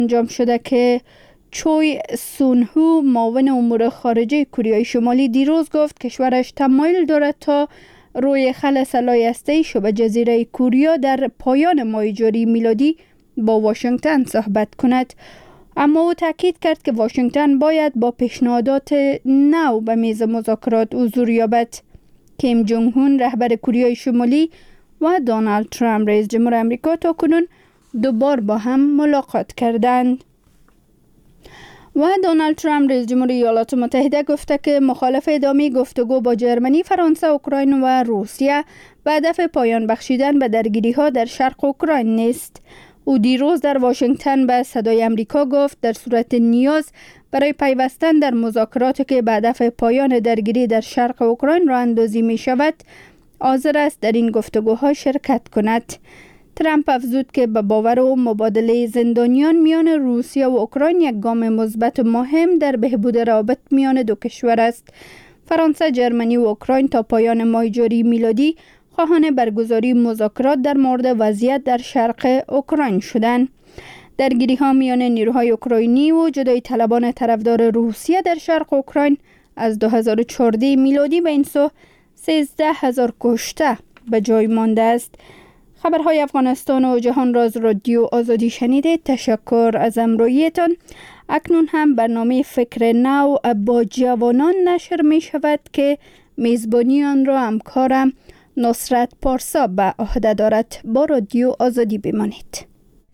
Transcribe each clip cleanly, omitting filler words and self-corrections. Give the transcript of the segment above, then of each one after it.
انجام شده که چوی سونهو معاون امور خارجه کره شمالی دیروز گفت کشورش تمایل دارد تا روی خل سلاح هسته‌ای شبه جزیره کوریا در پایان ماه جاری میلادی با واشنگتن صحبت کند. اما او تاکید کرد که واشنگتن باید با پیشنهادات نو به میز مذاکرات حضور یابد. کیم جونگ هون رهبر کره شمالی و دونالد ترامپ رئیس جمهور آمریکا تا کنون دوبار با هم ملاقات کردند. و دونالد ترامپ رئیس جمهور ایالات متحده گفته که مخالف ادامه گفتگو با جرمنی، فرانسه، اوکراین و روسیه به هدف پایان بخشیدن به درگیری ها در شرق اوکراین نیست. او دیروز در واشنگتن به صدای آمریکا گفت در صورت نیاز برای پیوستن در مذاکراتی که به هدف پایان درگیری در شرق اوکراین راه اندازی می شود، حاضر است در این گفتگوها شرکت کند. ترامپ افزود که به باور او مبادله زندانیان میان روسیه و اوکراین یک گام مثبت مهم در بهبود روابط میان دو کشور است. فرانسه، جرمنی و اوکراین تا پایان ماه جاری میلادی خواهان برگزاری مذاکرات در مورد وضعیت در شرق اوکراین شدند. درگیری ها میان نیروهای اوکراینی و جدایی طلبان طرفدار روسیه در شرق اوکراین از 2014 میلادی به این سو 13,000 کشته به جای مانده است. خبرهای افغانستان و جهان را از رادیو آزادی شنیدید. تشکر از همراهیتان. اکنون هم برنامه فکر نو با جوانان نشر می شود که میزبانی آن را همکارم نصرت پارسا به عهده دارد. با رادیو آزادی بمانید.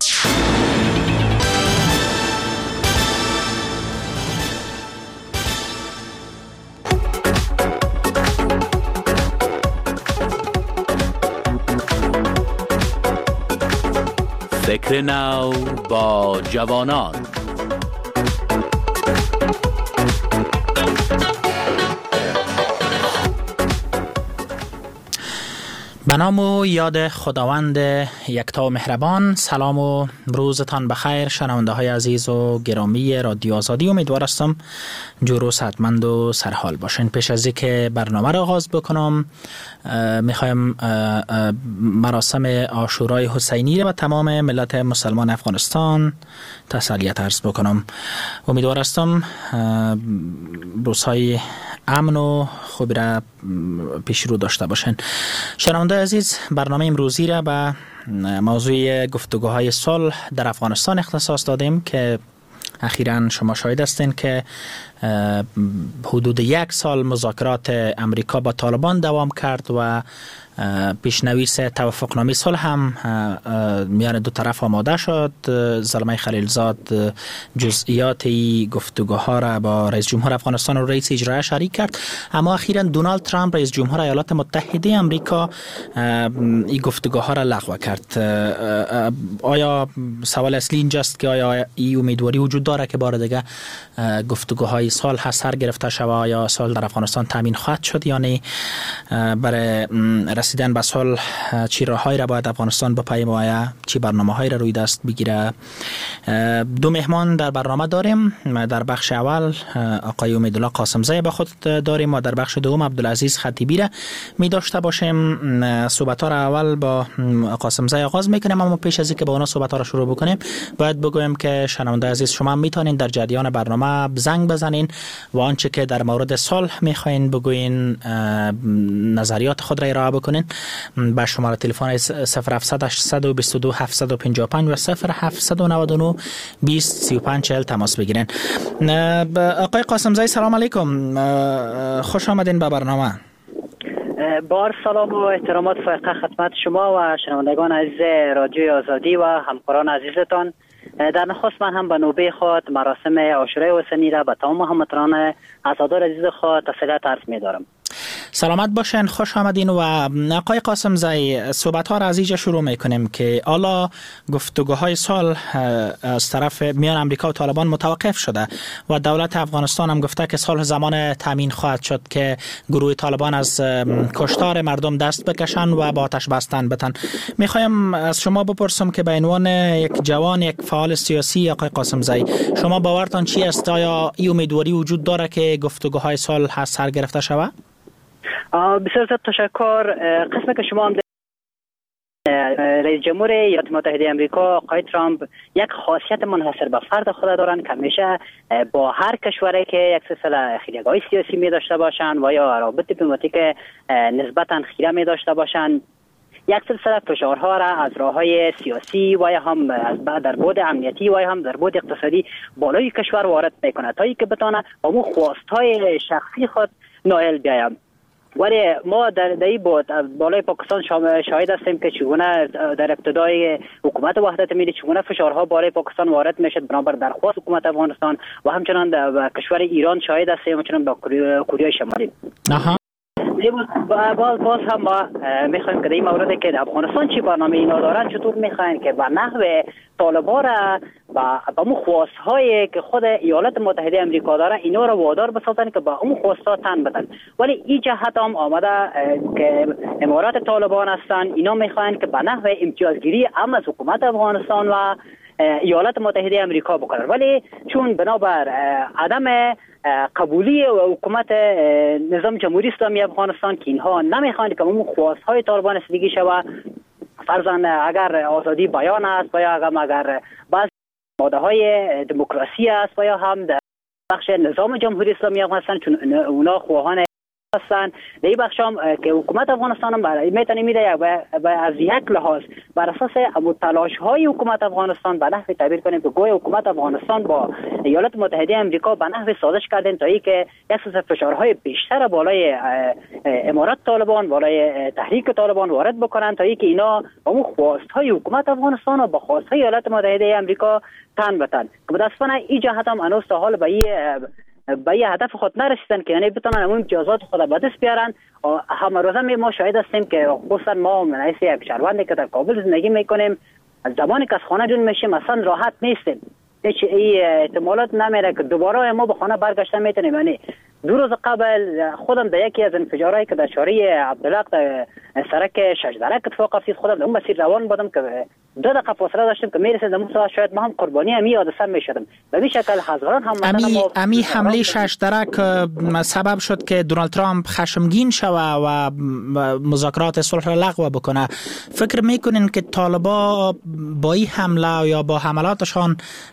فکر نو با جوانان. به نام و یاد خداوند یکتا و مهربان. سلام و روزتان بخیر شنونده های عزیز و گرامی رادیو آزادی. امیدوار هستم جور و صحتمند و سرحال باشین. پیش از اینکه برنامه را آغاز بکنم میخوایم مراسم عاشورای حسینی را به تمام ملت مسلمان افغانستان تسلیت عرض بکنم. امیدوار هستم روزهای امن و خوبی را پیش رو داشته باشین. شنونده عزیز، برنامه امروزی را به موضوع گفتگوهای صلح در افغانستان اختصاص دادیم که اخیراً شما شاهد هستین که حدود 1 سال مذاکرات امریکا با طالبان دوام کرد و پیشنویس توافقنامه صلح هم میان دو طرف آماده شد. زلمه خلیلزاد جزئیات گفتگوها را با رئیس جمهور افغانستان و رئیس اجرایی شریک کرد. اما اخیراً دونالد ترامپ رئیس جمهور ایالات متحده آمریکا این گفتگوها را لغو کرد. آیا سوال اصلی اینجاست که آیا این امیدواری وجود داره که بار دیگه گفتگوهای صلح سر گرفته شود؟ آیا صلح در افغانستان تامین خواهد شد یا نه؟ برای رسیدن به صلح چی راههایی را باید افغانستان بپیماید؟ چی برنامه‌هایی را روی دست بگیره؟ دو مهمان در برنامه داریم. در بخش اول آقای امیدالله قاسمزی به خود داریم و در بخش دوم عبدالعزیز خطیبی را می داشته باشیم. صحبت‌ها را اول با قاسمزی آغاز میکنیم، اما پیش از اینکه با اونا صحبت‌ها را شروع بکنیم باید بگویم که شنونده عزیز شما میتونین در جریان برنامه زنگ بزنین و آنچه که در مورد صلح میخواین بگوین، نظریات خود را ارائه بکنین با شماره تلفن 0700 822 755 و 0799 20 35 40 تماس بگیرین. آقای قاسمزی سلام علیکم، خوش آمدین به برنامه. بار سلام و احترامات فائقه خدمت شما و شنوندگان عزیز رادیوی آزادی و همکاران عزیزتان. در نخست من هم به نوبه خود مراسم عاشورای حسینی را به تمام هموطنان عزادار عزیز خود تسلیت عرض می‌دارم. سلامت باشین، خوش آمدین. و آقای قاسمزی، صحبت‌ها را از اینجا شروع می‌کنیم که حالا گفتگوهای صلح از طرف میان امریکا و طالبان متوقف شده و دولت افغانستان هم گفته که صلح زمان تامین خواهد شد که گروه طالبان از کشتار مردم دست بکشن و با آتش بستن بتن. می‌خوایم از شما بپرسم که به عنوان یک جوان، یک فعال سیاسی، آقای قاسمزی، شما باورتان چی است؟ آیا این امیدواری وجود داره که گفتگوهای صلح سر گرفته شود؟ بسیار تشکر. قسمی که شما هم رئیس جمهور ایالات متحده آمریکا آقای ترامپ یک خاصیت منحصر به فرد خود دارن که همیشه با هر کشوری که یک سلسله خیریگاهی سیاسی می داشته باشند و یا روابط دیپلماتیک نسبتا خیره می داشته باشند، یک سلسله فشارها را از راههای سیاسی و یا هم در بعد امنیتی و یا هم در بعد اقتصادی بالای کشور وارد میکنه تا اینکه بتونه با اون خواستهای شخصی خود نائل بیایم. ولی ما در این بالای پاکستان شاهد هستیم که چگونه در ابتدای حکومت وحدت ملی چگونه فشارها بالای پاکستان وارد میشد بنابر درخواست حکومت افغانستان و همچنان در کشور ایران شاهد هستیم، همچنان با کره شمالی. باز هم ما میخوایم که در این مورد که افغانستان چی برنامه اینا دارن، چطور میخواین که به نحو طالبان را با اون خواست‌هایی که خود ایالات متحده آمریکا داره اینا را وادار بسازن که با اون خواست‌ها تن بدن. ولی این جهت هم آمده که امارات طالبان هستن، اینا میخواین که به نحو امتیازگیری هم از حکومت افغانستان و ایالات متحده آمریکا بکنن، ولی چون بنابر عدم قبولی حکومت نظام جمهوری اسلامی افغانستان که اینها نمیخواند که اون خواست‌های طالبان رسیدگی شود، فرضاً اگر آزادی بیان است و یا اگر بعض ماده‌های دموکراسی است و یا هم در بخش نظام جمهوری اسلامی افغانستان چون اونا خواهان هستند، در این بخش هم که حکومت افغانستان هم برای میتونه میده و از یک لحاظ بر اساس تلاش‌های حکومت افغانستان به نحو تعبیر کنیم که گویا حکومت افغانستان با ایالات متحده آمریکا به نحو سازش کردن تا اینکه یک سری فشارهای بیشتر بالای امارات طالبان، بالای تحریک طالبان وارد بکنن تا اینکه اینا با اون خواست‌های حکومت افغانستان و با خواست‌های ایالات متحده آمریکا تن بتن که متأسفانه این جهت هم هنوز تا حال به این هدف خود نرسیدن که یعنی بتونن اون امتیازات خود به دست بیارن. همه روزه ما شاهد هستیم که خصوصا ما من یک شهروندی که در کابل زندگی میکنیم، از زمانی که از خانه جون میشیم اصلا راحت نیستیم، هیچ احتمالات نمیره که دوباره ما به خانه برگشته میتونیم. یعنی 2 روز قبل خودم در یکی از انفجارهایی که در شارع عبدالحق در سرک شجدرک اتفاق افتاد، خودم در اون مسیر روان بودم که 2 دقیقه فاصله داشتم که میرسیدم اون شاید ما هم قربانی امی حادثه میشدم. به این شکل هزاران هم امی حمله شجدرک سبب شد که دونالد ترامپ خشمگین شوه و مذاکرات صلح را لغو بکنه. فکر میکنین که طالبا با این حمله یا با حملاتشان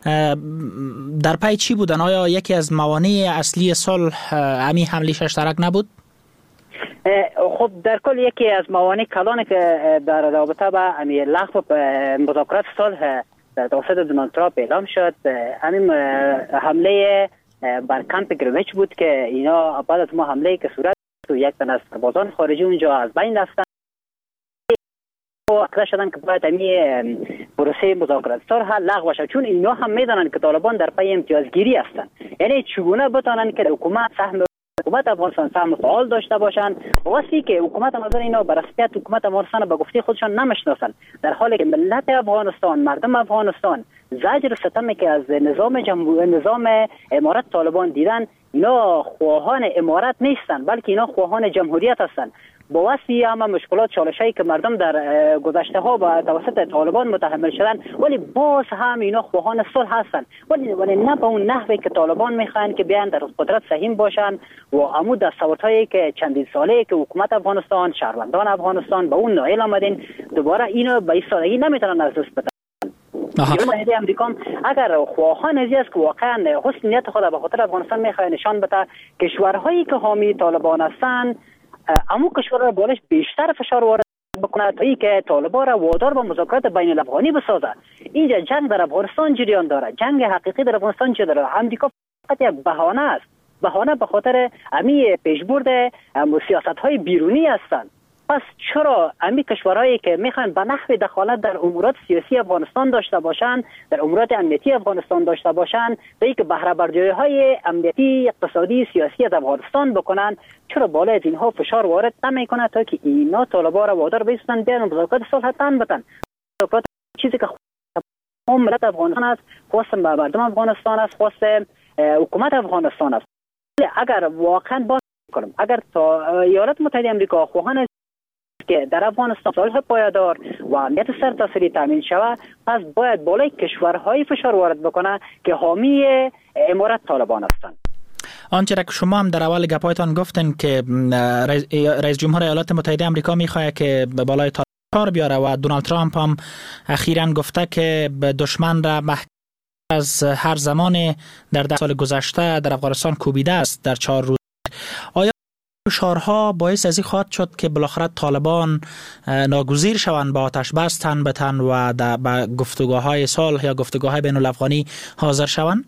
در پی چی بودن؟ آیا یکی از موانع اصلی صلح امی حمله شجدرک نبود؟ خب در کل یکی از موانع کلان که در رابطه با لغو مذاکرات صلح توسط دونالد ترامپ اعلام شد، همین حمله بر کمپ گرینویچ بود که اینا بعد از ما حمله که صورت تو یک تن از سربازان خارجی اونجا از بین رفتن و اقدام شدن که باید همین پروسه مذاکرات صلح لغو شد، چون اینا هم میدونن که طالبان در پی امتیازگیری هستند. یعنی چگونه بتونن که حکومت افغانستان سهم فعال داشته باشند واسه که حکومت نظر اینا بر رسمیت حکومت افغانستان به گفته خودشان نمیشناسند، در حالی که ملت افغانستان، مردم افغانستان زجر و ستمی که از نظام امارت طالبان دیدن، اینا خواهان امارت نیستند بلکه اینا خواهان جمهوریت هستند. با واسه همه مشکلات چالشایی که مردم در گذشته ها با توسط طالبان متحمل شدن، ولی باز هم اینا خواهان صلح هستند، ولی نه به اون نحوی که طالبان میخوان که بیان در قدرت سهیم باشن و عمود دستاوردهایی که چندین ساله که حکومت افغانستان، شهروندان افغانستان به اون نائل آمدین دوباره اینو به این سادگی نمیتونن از دست بدن. ایالات متحده آمریکا اگر خواهان ازی است که واقعا حسن نیت خود به خاطر افغانستان میخواد نشان بده، کشورهایی که حامی طالبان هستند اما کشورها بالش بیشتر فشار وارد بکنه تا اینکه طالبان را وادار به مذاکرات بین الافغانی بسازه. اینجا جنگ در افغانستان جریان داره، جنگ حقیقی در افغانستان چه داره؟ آمریکا فقط یک بهانه است، بهانه به خاطر امی پیشبرد سیاست‌های بیرونی هستند. پس چرا امی کشورهایی که میخوان به نحو دخالت در امورات سیاسی افغانستان داشته باشند، در امورات امنیتی افغانستان داشته باشند، تا اینکه بهره برداری‌های امنیتی، اقتصادی، سیاسی از افغانستان بکنن، چرا بالای از اینها فشار وارد نمیکنه تا که اینا طالبان را وادار بایستن بیان مذاکرات صلح تن بدن؟ مذاکرات چیزی که ملت افغانستان است، خواست مردم افغانستان است، خواست حکومت افغانستان است. اگر واقعا باز کنم، اگر تا ایالات متحده آمریکا خواهان که در افغانستان صلح پایدار و امنیت سرتاسری تامین شود، پس باید بالای کشورهای فشار وارد بکنه که حامی امارت طالبان هستند. آنچه را که شما هم در اول گپایتان گفتن که رئیس جمهور ایالات متحده آمریکا میخواد که به بالای کار بیاره و دونالد ترامپ هم اخیراً گفته که دشمن را از هر زمان در 10 سال گذشته در افغانستان کوبیده است در 4 روز. آیا فشارها باعث از این خواهد شد که بالاخره طالبان ناگزیر شوند با آتش بس تن به تن و به گفتگوهای صلح یا گفتگوهای بین الافغانی حاضر شوند؟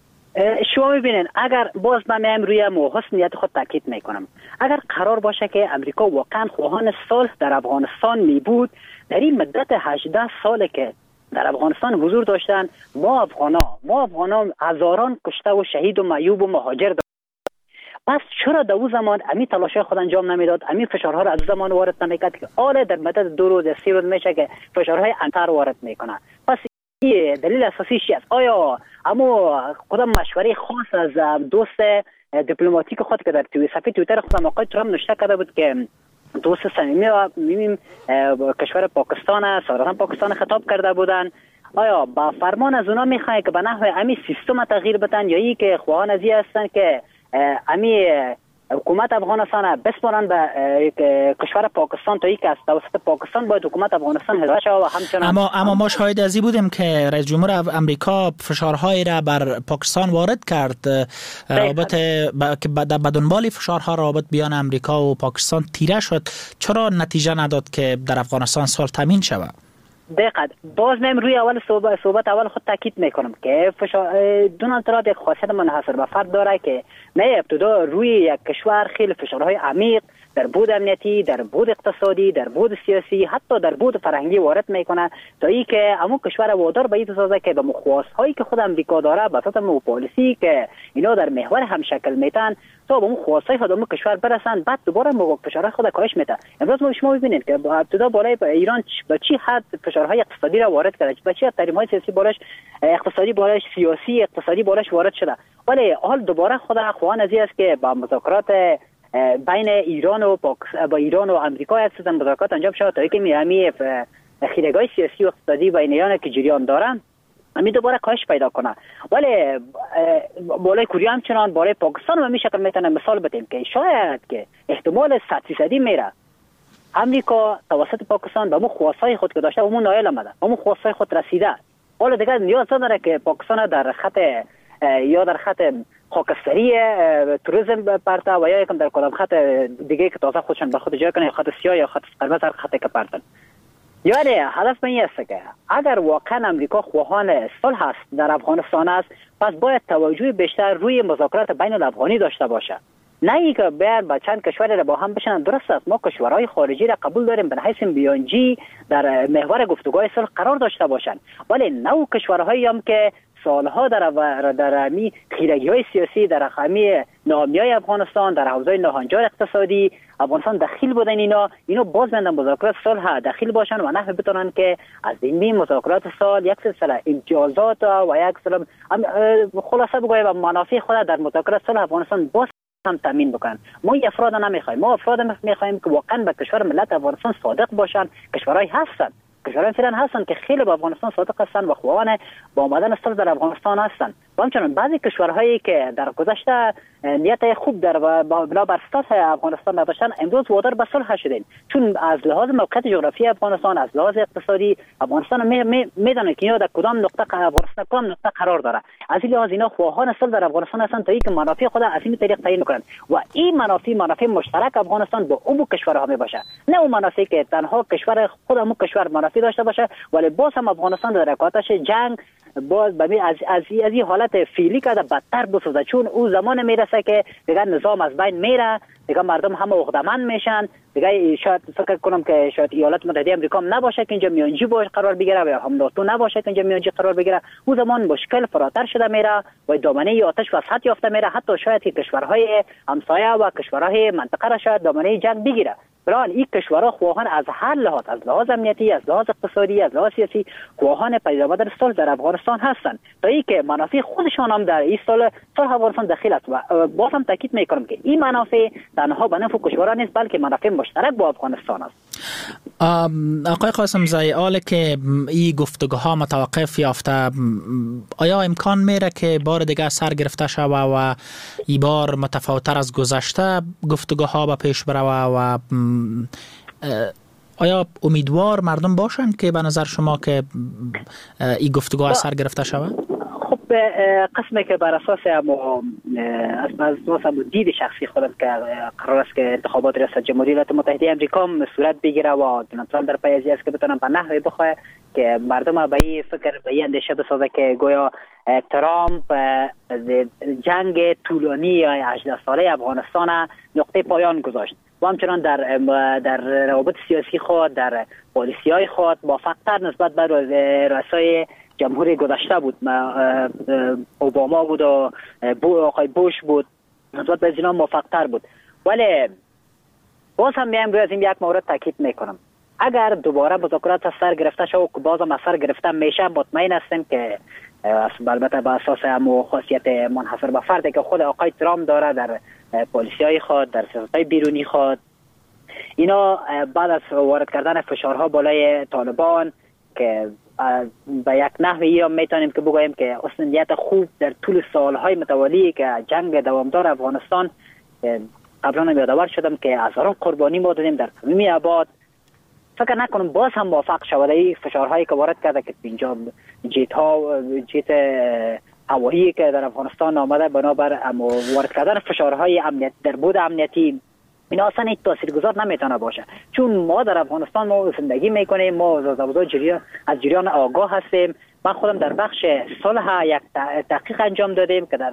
شما میبینین اگر باز من میام روی حسن نیت خود تاکید میکنم، اگر قرار باشه که امریکا واقعا خواهان صلح در افغانستان می بود، در این مدت 18 ساله که در افغانستان حضور داشتن، ما افغانا هزاران کشته و شهید و معیوب و مهاجر داشتن. پس چرا در اون زمان امی تلاشای خود انجام نمیداد، امی فشارها را از زمان وارد نمیکرد که آله در مدت 2 روز 3 روز میشه که فشارهای انتر وارد میکنه؟ پس این دلیل اساسی چی است؟ آیا اما کدام مشوره خاص از دوست دیپلماتیک خود که در صفحه توییتر خود آقای ترامپ نوشته کرده بود که دوست صمیمی و می‌بینیم کشور پاکستان است، صادقاً پاکستان خطاب کرده بودن، آیا با فرمان از اونا میخواهی که به نحو امی سیستم تغییر بدن یا ای که خواهان ازی هستن که امی حکومت افغانستان بسپارن به کشور پاکستان تا ای که از توسط پاکستان باید حکومت افغانستان هدایت شود و همچنان اما ما شاهد ازی بودیم که رئیس جمهور امریکا فشارهایی را بر پاکستان وارد کرد، رابط به دنبال فشارها رابط بیان امریکا و پاکستان تیره شد. چرا نتیجه نداد که در افغانستان صلح تامین شود؟ دقیقاً باز من روی اول صحبت اول خود تاکید میکنم که دونالد ترامپ یک خاصیت منحصر به فرد داره که نه ابتدا روی یک کشور خیلی فشارهای عمیق در بود امنیتی، در بود اقتصادی، در بود سیاسی، حتی در بود فرهنگی وارد میکنه تا ای که همون کشور وادار به این بسازه که به مخواصهایی که خود امریکا داره به اساس پالیسی که اینا در محور هم شکل میتن تا به اون خواستهای خود اون کشور برسن، بعد دوباره فشارهای خود کاهش میده. امروز شما ببینید که ابتدا بالای ایران به چی حد فشارهای اقتصادی را وارد کرده، به چی حد تحریم‌های سیاسی بالاش، اقتصادی بالاش، سیاسی اقتصادی بالاش وارد شده، ولی حال دوباره خود خواهان ازی است که با مذاکرات بین ایران و امریکا هستن مذاکرات انجام شود تا اینکه میامی خیرگاه سیاسی و اقتصادی بین ایران که جریان دارن امی دوباره کاهش پیدا کنه. ولی بالای کره همچنان بالای پاکستان هم میشه که میتونه مثال بدیم که شاید که احتمال 100% میره امریکا توسط پاکستان به اون خواستهای خود که داشته اون نایل آمده، اون خواستهای خود رسیده. حالا دیگه نیاز نداره که پاکستان در خط خاکستری توریسم پرته و یا یکم در کدام خط دیگه که تازه خودشان به خود جای کنه، خط سیاه یا خط قرمز، هر خطی که پرتن. یعنی هدف من این است که اگر واقعا امریکا خواهان صلح است در افغانستان است، پس باید توجه بیشتر روی مذاکرات بین الافغانی داشته باشه، نه اینکه بیان با چند کشور را با هم بشنن. درست است ما کشورهای خارجی را قبول داریم به حیث بیانجی در محور گفتگوهای صلح قرار داشته باشند، ولی نه کشورهایی هم که سالها در امی خیرگی‌های سیاسی، در امی ناامیای افغانستان، در حوزه ناهنجار اقتصادی افغانستان دخیل بودن، اینا باز مندن مذاکرات صلح دخیل باشن و نه بتونن که از این مذاکرات صلح یک سلسله امتیازات و یک سلسله خلاصه بگویم منافع خود در مذاکرات صلح افغانستان باز هم تامین بکنن. ما افراد نمیخوایم، ما افراد میخوایم که واقعا به کشور ملت افغانستان صادق باشن. کشورهای هستن که خیلی با افغانستان صادق هستن و خواهان با آمدن صلح در افغانستان هستن. و همچنین بعضی کشورهایی که در گذشته نیت خوب در بنا بر اساس افغانستان نداشتن امروز وادار به صلح شدن، چون از لحاظ موقعیت جغرافیایی افغانستان، از لحاظ اقتصادی افغانستان میدونن که اینا در کدام نقطه قرار داره. از این لحاظ اینا خواهان صلح در افغانستان هستن تا اینکه منافع خود از این طریق تعیین کنند و این منافع مشترک افغانستان با اون کشورها می باشه، نه اون منافعی که تنها کشور خودمون کشور منافع داشته باشه ولی باز هم افغانستان در آتش جنگ باز از این حالت فعلی که بدتر بسازه، چون او زمان میرسه که دیگه نظام از بین میره، دیگه مردم همه عقده‌مند میشن، دیگه شاید فکر کنم که شاید ایالات متحده آمریکا هم نباشه که اینجا میانجی باشه قرار بگیره و هم ناتو نباشه که اینجا میانجی قرار بگیره. او زمان مشکل فراتر شده میره و دامنه آتش وسط یافته میره، حتی شاید که کشورهای همسایه و کشورهای منطقه را شاید دامنه جنگ بگیره. برای این کشورها خواهان از هر لحاظ، از لحاظ امنیتی، از لحاظ اقتصادی، از لحاظ سیاسی خواهان پیدا آمدن صلح در افغانستان هستند تا اینکه منافع خودشان هم در این صلح افغانستان دخیل است. و باز هم تاکید میکنم که این منافع تنها به نفع کشورها نیست بلکه منافع مشترک با افغانستان است. آقای قاسم زایی، حالا که این گفتگوها متوقف یافته، آیا امکان میره که بار دیگه سر گرفته شوه و این بار متفاوت‌تر از گذشته گفتگوها به پیش بروه و آیا امیدوار مردم باشن که به نظر شما که این گفتگو از سر گرفته شود؟ خب قسمی که بر اساس از دید شخصی خودم که قرار است که انتخابات ریاست جمهوری ایالات متحده آمریکا صورت بگیره و دونالد ترامپ در پی از است که بتونن به نحوی بخواه که مردم به این فکر به این اندیشه بسازه که گویا ترامپ جنگ طولانی یا 18 ساله افغانستان نقطه پایان گذاشت و همچنان در روابط سیاسی خود، در پالیسی‌های خود موفق‌تر نسبت به رؤسای جمهوری گذشته بود. اوباما بود و آقای بوش بود، نسبت به اینا موفق‌تر بود. ولی باز هم میام روی از این یک مورد تاکید میکنم، اگر دوباره مذاکرات از سر گرفته شد و باز هم از سر گرفته میشه، مطمئن هستیم که البته به اساس همون خاصیت منحصر به فردی که خود آقای ترامپ داره در پالیسی‌های خود، در سیاست‌های بیرونی خود، اینا بعد از وارد کردن فشارها بالای طالبان که به یک نحوی هم میتونیم که بگوییم که اصلیت خوب در طول سالهای متوالی که جنگ دوامدار افغانستان، قبلا هم یادآور شدم که هزاران قربانی ما دادیم در تمامی ابعاد، فکر نکنم باز هم موفق شود این فشارهایی که وارد کرده که اینجا جیت هوایی که در افغانستان آمده بنابر وارد کردن فشارهای امنیت در بود امنیتی، این اصلا هیچ تاثیرگذار نمیتونه باشه، چون ما در افغانستان ما زندگی میکنیم، ما از جریان آگاه هستیم. من خودم در بخش صلح یک تحقیق انجام دادیم که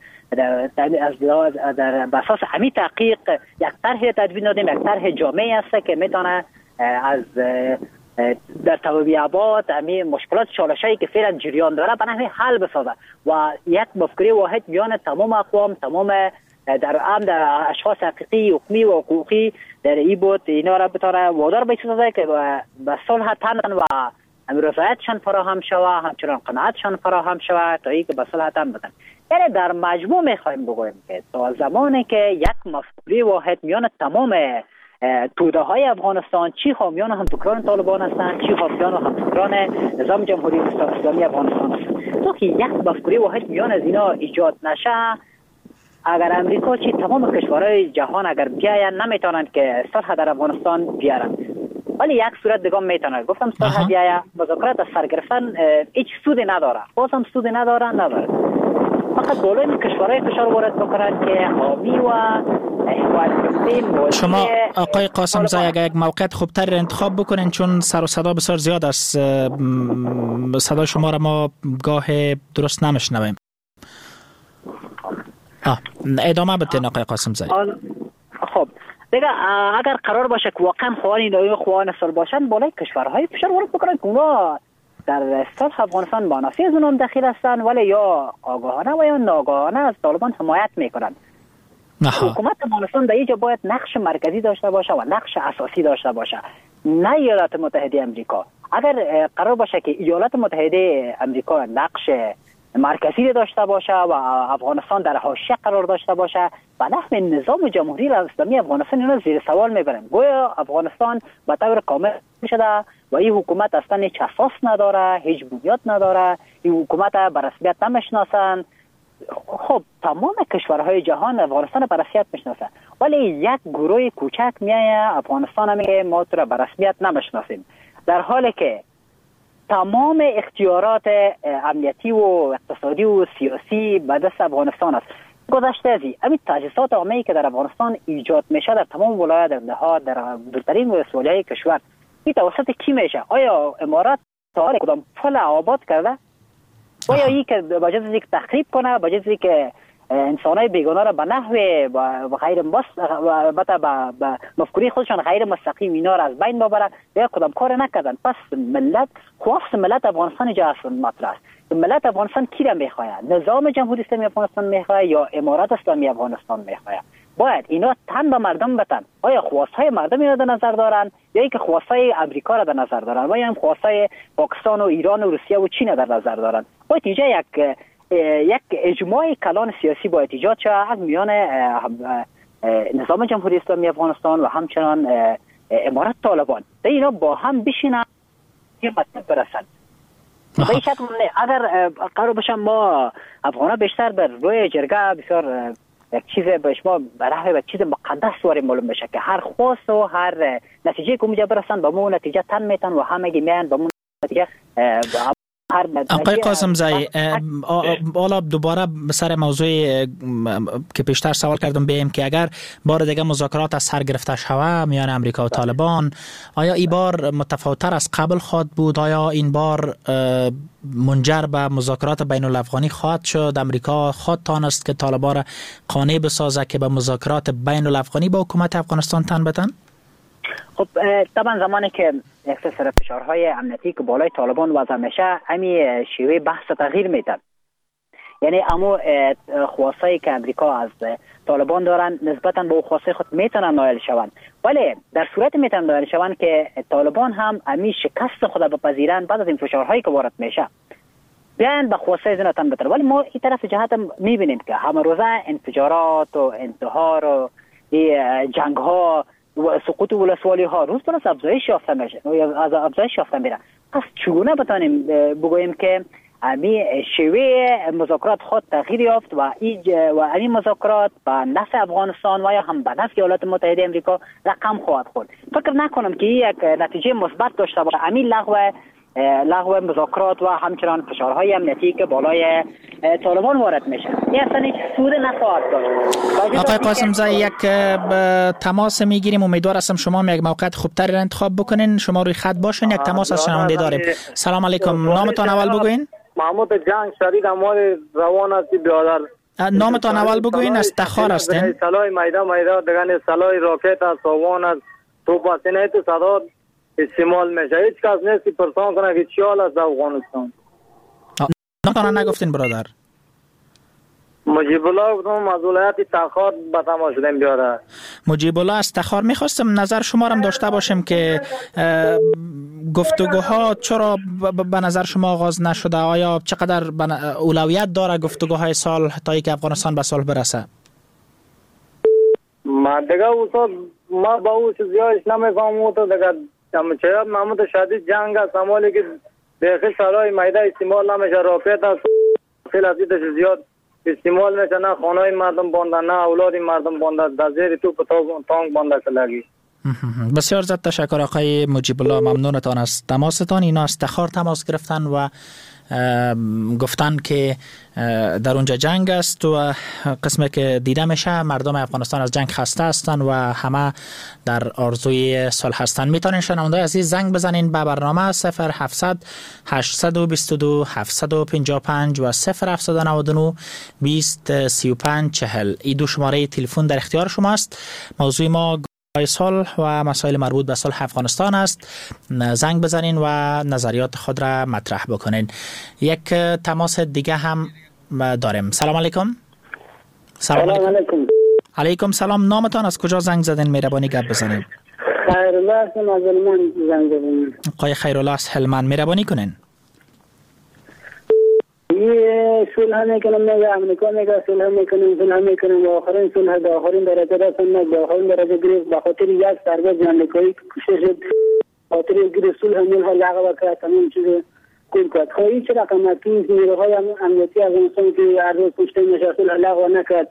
در اساس همین تحقیق یک طرح تدوین دادیم، یک طرح جامعی است که میتونه از در تمامی ابعاد همین مشکلات چالشایی که فعلا جریان داره به نحوی حل بسازه و یک مفکوره واحد میان تمام اقوام، تمام در اشخاص حقیقی، حکمی و حقوقی در این بود اینا را بتونه وادار بسازه که به صلح تن و رضایتشان فراهم شود، همچنان قناعتشان فراهم شود تا اینکه به صلح تن بدن. یعنی در مجموع میخوایم بگوییم که تا زمانی که یک مفکوره واحد میان تمام توده های افغانستان، چی حامیان و همفکران طالبان هستند، چی حامیان و همفکران نظام جمهوری اسلامی افغانستان هستند، تا که یک مفکوره واحد میان از اینا ایجاد نشه، اگر امریکا چی تمام کشورهای جهان اگر بیاین نمیتونن که صلح در افغانستان بیارن، ولی یک صورت دیگه میتونه گفتم صلح بیاید، مذاکرات از سر گرفتن هیچ سودی نداره، باز هم سودی نداره، فقط بالای کشورهای فشار وارد بکنن که حامی و شما آقای قاسم زای اگر یک موقعیت خوبتر انتخاب بکنین، چون سر و صدا بسیار زیاد است، صدا شما را ما گاه درست نمیشنویم. ادامه بدین آقای قاسم زای. خب دیگه اگر قرار باشه که واقعا خواهان سال باشن، بالای کشورهای فشار وارد بکنن که اونا در صلح افغانستان منافع از اونم دخیل هستن، ولی یا آگاهانه و یا ناآگاهانه از طالبان حمایت میکنن. حکومت افغانستان در اینجا باید نقش مرکزی داشته باشه و نقش اساسی داشته باشه، نه ایالات متحده آمریکا. اگر قرار باشه که ایالات متحده آمریکا نقش مرکزی داشته باشه و افغانستان در حاشیه قرار داشته باشه، و نحو نظام جمهوری اسلامی افغانستان اینا زیر سوال میبرن، گویا افغانستان به طور کامل شده و این حکومت اصلا هیچ اساس نداره، هیچ بنیاد نداره، این حکومت به رسمیت نمیشناسن. خب تمام کشورهای جهان افغانستان به رسمیت میشناسن، ولی یک گروه کوچک میایه افغانستان میگه ما تو را به رسمیت نمیشناسیم، در حالی که تمام اختیارات امنیتی و اقتصادی و سیاسی به دست افغانستان است. گذشته از این تجهیزات عامه‌ای که در افغانستان ایجاد میشه در تمام ولایات، در نهاد، در دورترین ولایت‌های کشور، این توسط کی میشه؟ آیا امارات تا کدام پل آباد کرده؟ آیا این که به جز اینکه تخریب کنه، به جز اینکه انسانای بیگانه را به نحو و غیر به مفکوره خودشان غیر مستقیم اینا را از بین ببره، یا کدام کار نکردن. پس خواست ملت افغانستان اینجا اصلا مطرح است. ملت افغانستان کی را میخواد؟ نظام جمهوری اسلامی افغانستان میخواد یا امارات اسلامی افغانستان میخواد؟ باید اینا تن به مردم بدن. آیا خواستهای مردم اینا در نظر دارن یا اینکه خواستهای امریکا را در نظر دارن و یا هم خواستهای پاکستان و ایران و روسیه و چین در نظر دارن؟ باید اینجا یک اجماع کلان سیاسی باید ایجاد شود از میان نظام جمهوری اسلامی افغانستان و همچنان امارات طالبان، اینا با هم بشینن یه مطلب برسن. به این شکل اگر قرار باشه ما افغانا بیشتر بر روی جرگه بسیار یک چیز به شما برای یک چیز مقدس واری معلوم بشه که هر خواست و هر نتیجه که اونجا برسن به مون نتیجه تن میتن و همه میان به مون نتیجه. آقای قاسم زایی، حالا دوباره به سر موضوع که پیشتر سوال کردم بیایم که اگر بار دیگه مذاکرات از سر گرفته شود میان امریکا و طالبان، آیا این بار متفاوت‌تر از قبل خواهد بود؟ آیا این بار منجر به مذاکرات بین الافغانی خواهد شد؟ امریکا خواهد تانست که طالبان را قانع بسازه که به مذاکرات بین الافغانی با حکومت افغانستان تن بدن؟ خب طبعا زمانی که یک سر فشارهای امنیتی که بالای طالبان وضع میشه، امی شیوه بحث تغییر میده. یعنی امو خواستایی که امریکا از طالبان دارن نسبتا به خواستای خود میتونن نایل شوند، ولی در صورت میتونن نایل شوند که طالبان هم امی شکست خود بپذیرن بعد از این فشارهایی که وارد میشه بیان به خواستای زنتن بتر. ولی ما این طرف جهت میبینیم که همه روزه انفجارات و انتحار و جنگ ها و سقوط ولسوالی ها روز به روز افزایش یافته میشه، از افزایش یافته میره. پس چگونه بتانیم بگوییم که امی شیوه مذاکرات خود تغییر یافت و این مذاکرات به نفع افغانستان و یا هم به نفع ایالات متحده امریکا رقم خواهد خورد؟ فکر نکنم که یک نتیجه مثبت داشته باشه امی لغو مذاکرات و همچنان فشارهای امنیتی که بالای طالبان وارد میشه. این اصلا هیچ سود نخواهد داشت. آقای قاسم زایی، یک تماس میگیریم. امیدوار هستم شما یک موقعیت خوبتری را انتخاب بکنین. شما روی خط باشین. یک تماس از شنونده داریم. سلام علیکم. نامتان اول بگوین. محمود جنگ شدید اموال روان است بیادر. نامتان اول بگوین. از تخار هستین؟ سلای میده دگان سلای راکت است، سوان است، توپ است. نه تو صدا استعمال میشه. هیچ کس نیستی پرسان کنه که چیال است افغانستان. نامتان نگفتین برادر؟ مجیب الله گفتم از ولایت تخار به تماس شدیم بیادر. مجیب الله از تخار. میخواستم نظر شما را داشته باشم که گفتگوها چرا به نظر شما آغاز نشده؟ آیا چقدر اولویت داره گفتگوهای صلح تا اینکه افغانستان به صلح برسه؟ ما دیگه اوسا ما با او زیادش نمیفهمم. تو دیگه چه محمود شدید جنگ است اموالی که دیگه سرای میده استعمال نمیشه. راکت است خیلی ازیدش زیاد استعمال میشه. نه خانه مردم بانده، نه اولاد مردم بانده، در زیر توپ تانک بانده شلگی. بسیار زیاد تشکر آقای مجیب الله. ممنونتان از تماستان. اینا از تخار تماس گرفتن و گفتن که در اونجا جنگ است و قسمی که دیده میشه مردم افغانستان از جنگ خسته هستن و همه در آرزوی صلح هستن. میتونین شنونده‌های عزیز زنگ بزنین به برنامه 0700 822 755 و 0799 20 35 40. این دو شماره تلفن در اختیار شماست. موضوع ما صلح و مسائل مربوط به صلح افغانستان است. زنگ بزنین و نظریات خود را مطرح بکنین. یک تماس دیگه هم داریم. سلام علیکم. سلام علیکم. علیکم سلام. نامتان، از کجا زنگ زدین؟ مهربانی گپ بزنین. خیرالله از هلمند زنگ زدین. آقای خیرالله از هلمند، مهربانی کنین. صلح میکنم، نه امریکا میگه صلح میکنم و آخرین صلح به آخرین درجه رسوندن، به آخرین درجه گرفت به خاطر یک سرباز امریکایی کوشش خاطر گرفت صلح ملها لغو کرد، تمام چیز کل کرد. خواهی چه رقم که نیروهای امنیتی افغانستان که هر روز پشت میشه صلح لغو نکرد.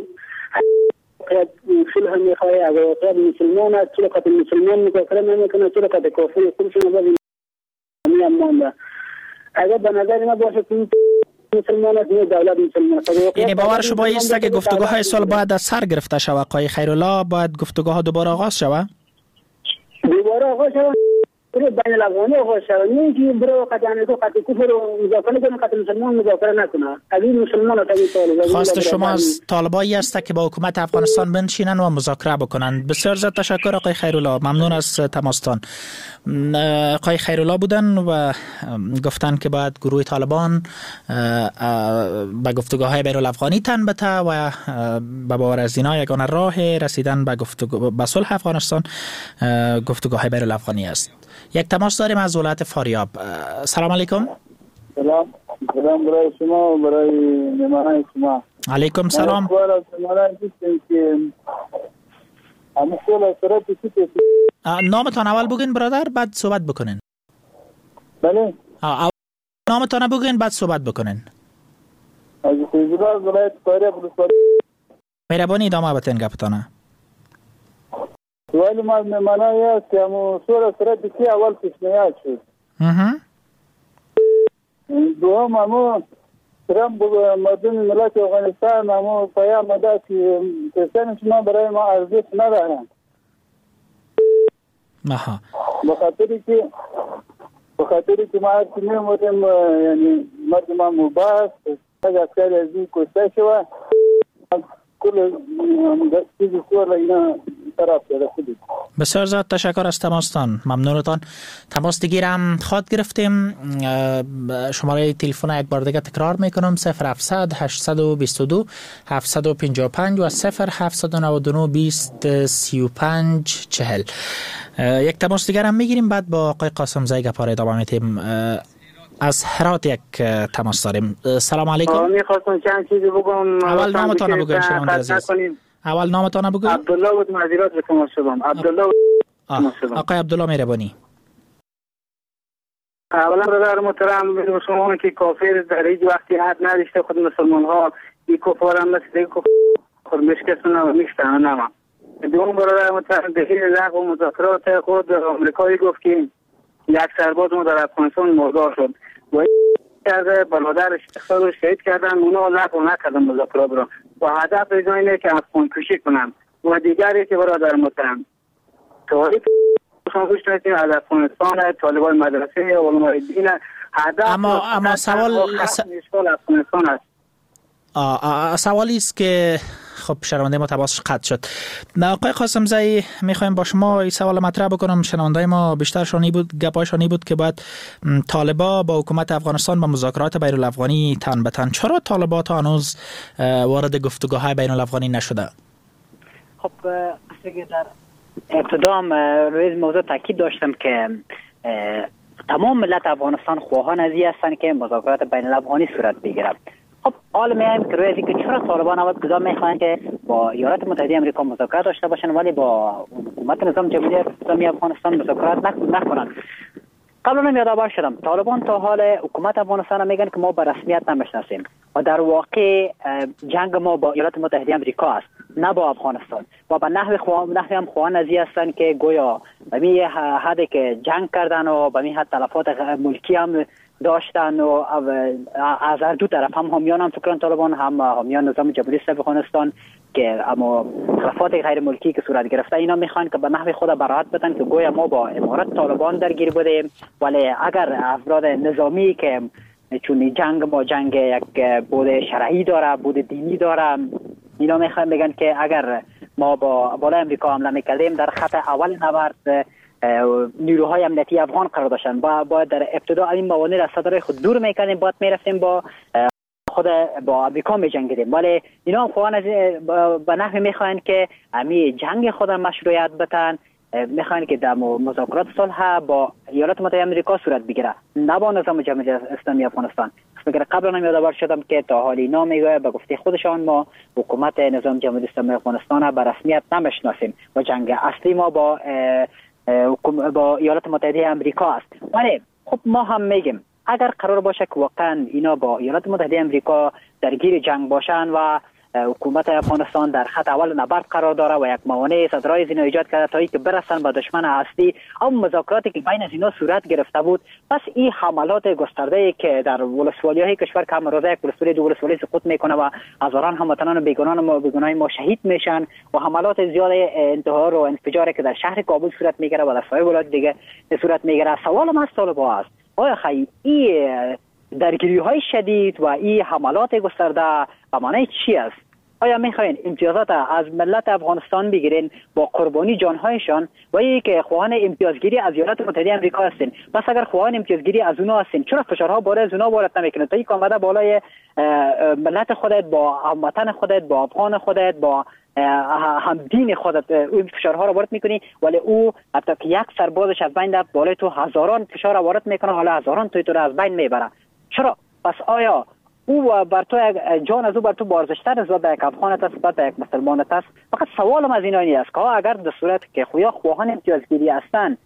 صلح میخواه اگر مسلمان است چرا قتل مسلمان مذاکره نمیکنه، چرا قتل کافر خودشون باید مانده. اگر به نظر ما باشه که مسلمان است نه دولت مسلمان. یعنی باور شما است که گفتگوهای صلح باید از سر گرفته شود؟ آقای خیرالله، باید گفتگوها دوباره آغاز شود؟ دوباره آغاز شود بین الافغانی آغاز شود، نه که برو قتل کفر و مذاکره کنه، قتل مسلمان مذاکره نکنه. اگه مسلمان است خواست شما از طالبایی است که با حکومت افغانستان بنشینن و مذاکره بکنن. بسیار زیاد تشکر آقای خیرالله، ممنون از تماستان. آقای خیرالله بودن و گفتن که باید گروه طالبان به گفتگوهای بین الافغانی تن بده و به باور از اینا یگانه راه رسیدن به صلح افغانستان گفتگوهای بین الافغانی است. یک تماس داریم از ولایت فاریاب. سلام علیکم. سلام برای شما و برای مهمانان شما. علیکم سلام. نامتان اول بگین برادر، بعد صحبت بکنین. بله. نامتان بگین بعد صحبت بکنین. از ولایت فاریاب. مهربانی ادامه بتین گپتانه. ولی ما معنی است که همون صورت که اول پیشنهاد شد. دوم همون ترامپ مردم ملت افغانستان همون پیام داد که کسانی شما برای ما ارزش ندارند. بخاطری که ما هرچی میمودیم یعنی مردم هم مباس از اکثر از این کشته شده کل چیزی سوال اینا طرف داره خودی. بسیار زیاد تشکر از تماستان. ممنونتان. تماس دیگه هم خواد گرفتیم. شماره تلفن یک بار دیگه تکرار میکنم 0700 822 755 و 0799 20 35 40. یک تماس دیگر هم میگیریم بعد با آقای قاسم زی گپاره ادامه میتیم. از هرات یک تماس داریم. سلام علیکم. میخواستم چند چیزی بگم. اول نامتان بگوین شنونده عزیز. اول نامتان بگوین. عبدالله بود معذرت بکنم شدم. عبدالله آقای عبدالله مهربانی. اولا برادر محترم به شما که کافر در هیچ وقتی حد نداشته خود مسلمان ها این کفار هم مثل دیگه کفار مشکستون هم میشتن نما. دوم برادر محترم دهیر لغو و مذاکرات خود امریکایی گفت که یک سرباز ما در افغانستان مردار شد و این برادرش اخصار شهید کردن اونا لغو نکردن مذاکرات را و هدف از اینه که افغان کشی کنن و دیگری که برادر محترم تاریخ گوش ندید از افغانستان طالبان مدرسه علماء دین هدف اما سوال افغانستان است. سوالی است که خب شنونده ما تماسش قطع شد. آقای قاسم زی میخوایم با شما این سوال مطرح بکنم. شنونده ما بیشترشانی بود گپایشانی بود که باید طالبا با حکومت افغانستان با مذاکرات بین الافغانی تن به تن. چرا طالبا تا هنوز وارد گفتگوهای بین الافغانی نشده؟ خب اصلا در ابتدام روی موضوع تاکید داشتم که تمام ملت افغانستان خواهان از این هستند که مذاکرات بین الافغانی صورت بگیرد. خب حالا میایم که روی از اینکه چرا طالبان اول ابتدا میخوان که با ایالات متحده آمریکا مذاکرات داشته باشن ولی با حکومت نظام جمهوری اسلامی افغانستان مذاکرات نکنن. قبلا هم یادآور شدم طالبان تا حال حکومت افغانستان میگن که ما به رسمیت نمیشناسیم و در واقع جنگ ما با ایالات متحده آمریکا است نه با افغانستان و به نحوی هم خواهان از این هستند که گویا به می حدی که جنگ کردن و به می حد تلفات ملکی هم داشتن و از هر دو طرف هم حامیان هم فکران طالبان هم حامیان نظام جمهوری اسلامی افغانستان که اما تلفات غیر ملکی که صورت گرفته اینا میخوان که به نحو خود برائت بدن که گویا ما با امارات طالبان درگیر بودیم ولی اگر افراد نظامی که چون جنگ ما جنگ یک بود شرعی داره بود دینی داره اینا میخوان بگن که اگر ما با بالای امریکا حمله میکردیم در خط اول نبرد نیروهای امنیتی افغان قرار داشتن باید در ابتدا این موانع را صدر خود دور میکردیم باید میرفتیم با خود با امریکا میجنگیدیم ولی اینا هم خواهان از به نحوی میخوان که امی جنگ خود مشروعیت بتن میخوان که در مذاکرات صلح با ایالات متحده آمریکا صورت بگیره نه با نظام جمهوری اسلامی افغانستان. فکر قبلا هم یادآور شدم که تا حال اینا میگه به گفته خودشان ما حکومت نظام جمهوری اسلامی افغانستان به رسمیت نمیشناسیم و جنگ اصلی ما با ایالات متحده آمریکا است. ولی خب ما هم میگیم اگر قرار باشه که واقعا اینا با ایالات متحده آمریکا درگیر جنگ باشن و حکومت افغانستان در خط اول نبرد قرار داره و یک موانع صدرای اینا ایجاد کرده تا اینکه برسن به دشمن اصلی اما مذاکراتی که بین از اینا صورت گرفته بود پس این حملات گسترده که در ولسوالی‌های کشور که هم روزه یک ولسوالی دو ولسوالی سقوط میکنه و هزاران هموطنان و بیگناه ما شهید میشن و حملات زیاد انتحار و انفجاری که در شهر کابل صورت میگیره و در سایر ولایات دیگه صورت میگیره. سوال ما از طالبان است آیا این درگیری های شدید و این حملات گسترده به معنی چی است؟ آیا میخواین امتیازات از ملت افغانستان بگیرین با قربانی جانهایشان و یا که خواهان امتیازگیری از ایالات متحده آمریکا هستین؟ پس اگر خواهان امتیازگیری از اونها هستین چرا فشارها بالای از اونها وارد نمیکنید تا اینکه آمده بالای ملت خودت با هموطن خودت با افغان خودت با هم دین خودت اون فشارها رو وارد میکنی ولی او حتی که یک سربازش از بین رفت بالای تو هزاران فشار وارد میکنه حالا هزاران تو از بین میبره. چرا؟ پس آیا او بر تو جان از او بر تو بارزشتر نسبت به یک افغانت است نسبت به یک مسلمانت است؟ فقط سوالم از اینا است که اگر در صورت که خواهان امتیازگیری هستند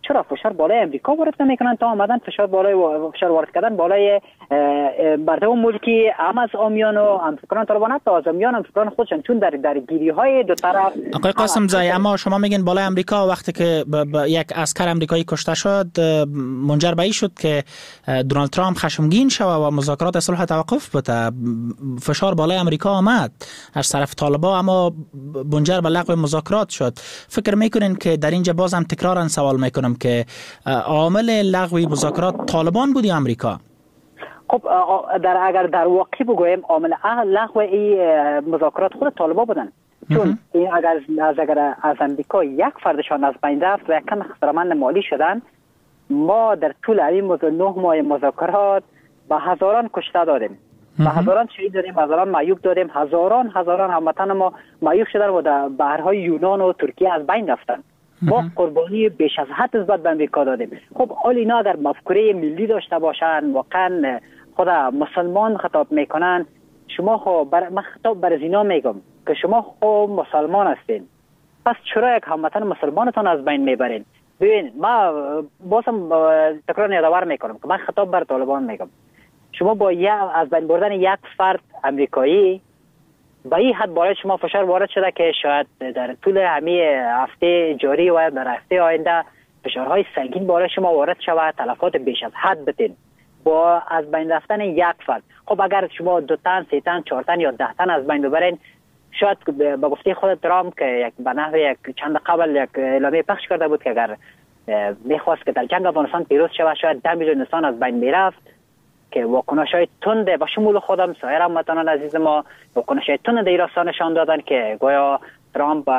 چرا فشار بالای امریکا وارد نمیکنن تا آمدن فشار وارد کردن بالای مردم ملکی، هم از آمیان و هم فکران طالبان، حتی از آمیان هم فکران خودشان، چون در گیری های دو طرف. آقای قاسم زایی، اما شما میگین بالای امریکا وقتی که یک عسکر امریکایی کشته شد منجر به این شد که دونالد ترامپ خشمگین شد و مذاکرات صلح توقف بده. فشار بالای امریکا آمد از طرف طالبان اما منجر به لغو مذاکرات شد. فکر میکنین که در اینجا بازم تکرارا سوال میکنم که عامل لغو مذاکرات طالبان بود یا امریکا؟ خب اگر در واقع بگویم عامل لغو این مذاکرات خود طالبان بودن، چون اگر از امریکا یک فردشان از بین رفت و یک کم خسارتمند مالی شدن، ما در طول این 9 ماه مذاکرات به هزاران کشته دادیم، به هزاران شهید دادیم، هزاران معیوب دادیم، هزاران هموطن ما معیوب شدن و در بحرهای یونان و ترکیه از بین رفتن. ما قربانی بیش از حد نسبت به امریکا دادیم. خب حال اینا اگر مفکوره ملی داشته باشن، واقعا خود مسلمان خطاب میکنن، شما من خطاب بر اینا میگم که شما مسلمان هستین، پس چرا یک هموطن مسلمانتان از بین میبرین؟ ببین ما بازم تکرار یادآور میکنم که من خطاب بر طالبان میگم، شما با از بین بردن یک فرد امریکایی با این حد بالای شما فشار وارد شده که شاید در طول همه هفته جاری و در هفته آینده فشارهای سنگین بالای شما وارد شود، تلفات بیش از حد بتین با از بین رفتن یک فرد. خب اگر شما 2 تن، 3 تن، 4 تن یا 10 تن از بین ببرین، شاید به گفته خود ترامپ که به نحو چند قبل یک اعلامیه پخش کرده بود که اگر میخواست که در جنگ افغانستان پیروز شود شاید 10 میلیون انسان از بین میرفت، که واکنش‌های تند با شمول خودم سایر هموطنان عزیز ما واکنش‌های تند در راستان نشان دادن که گویا ترامپ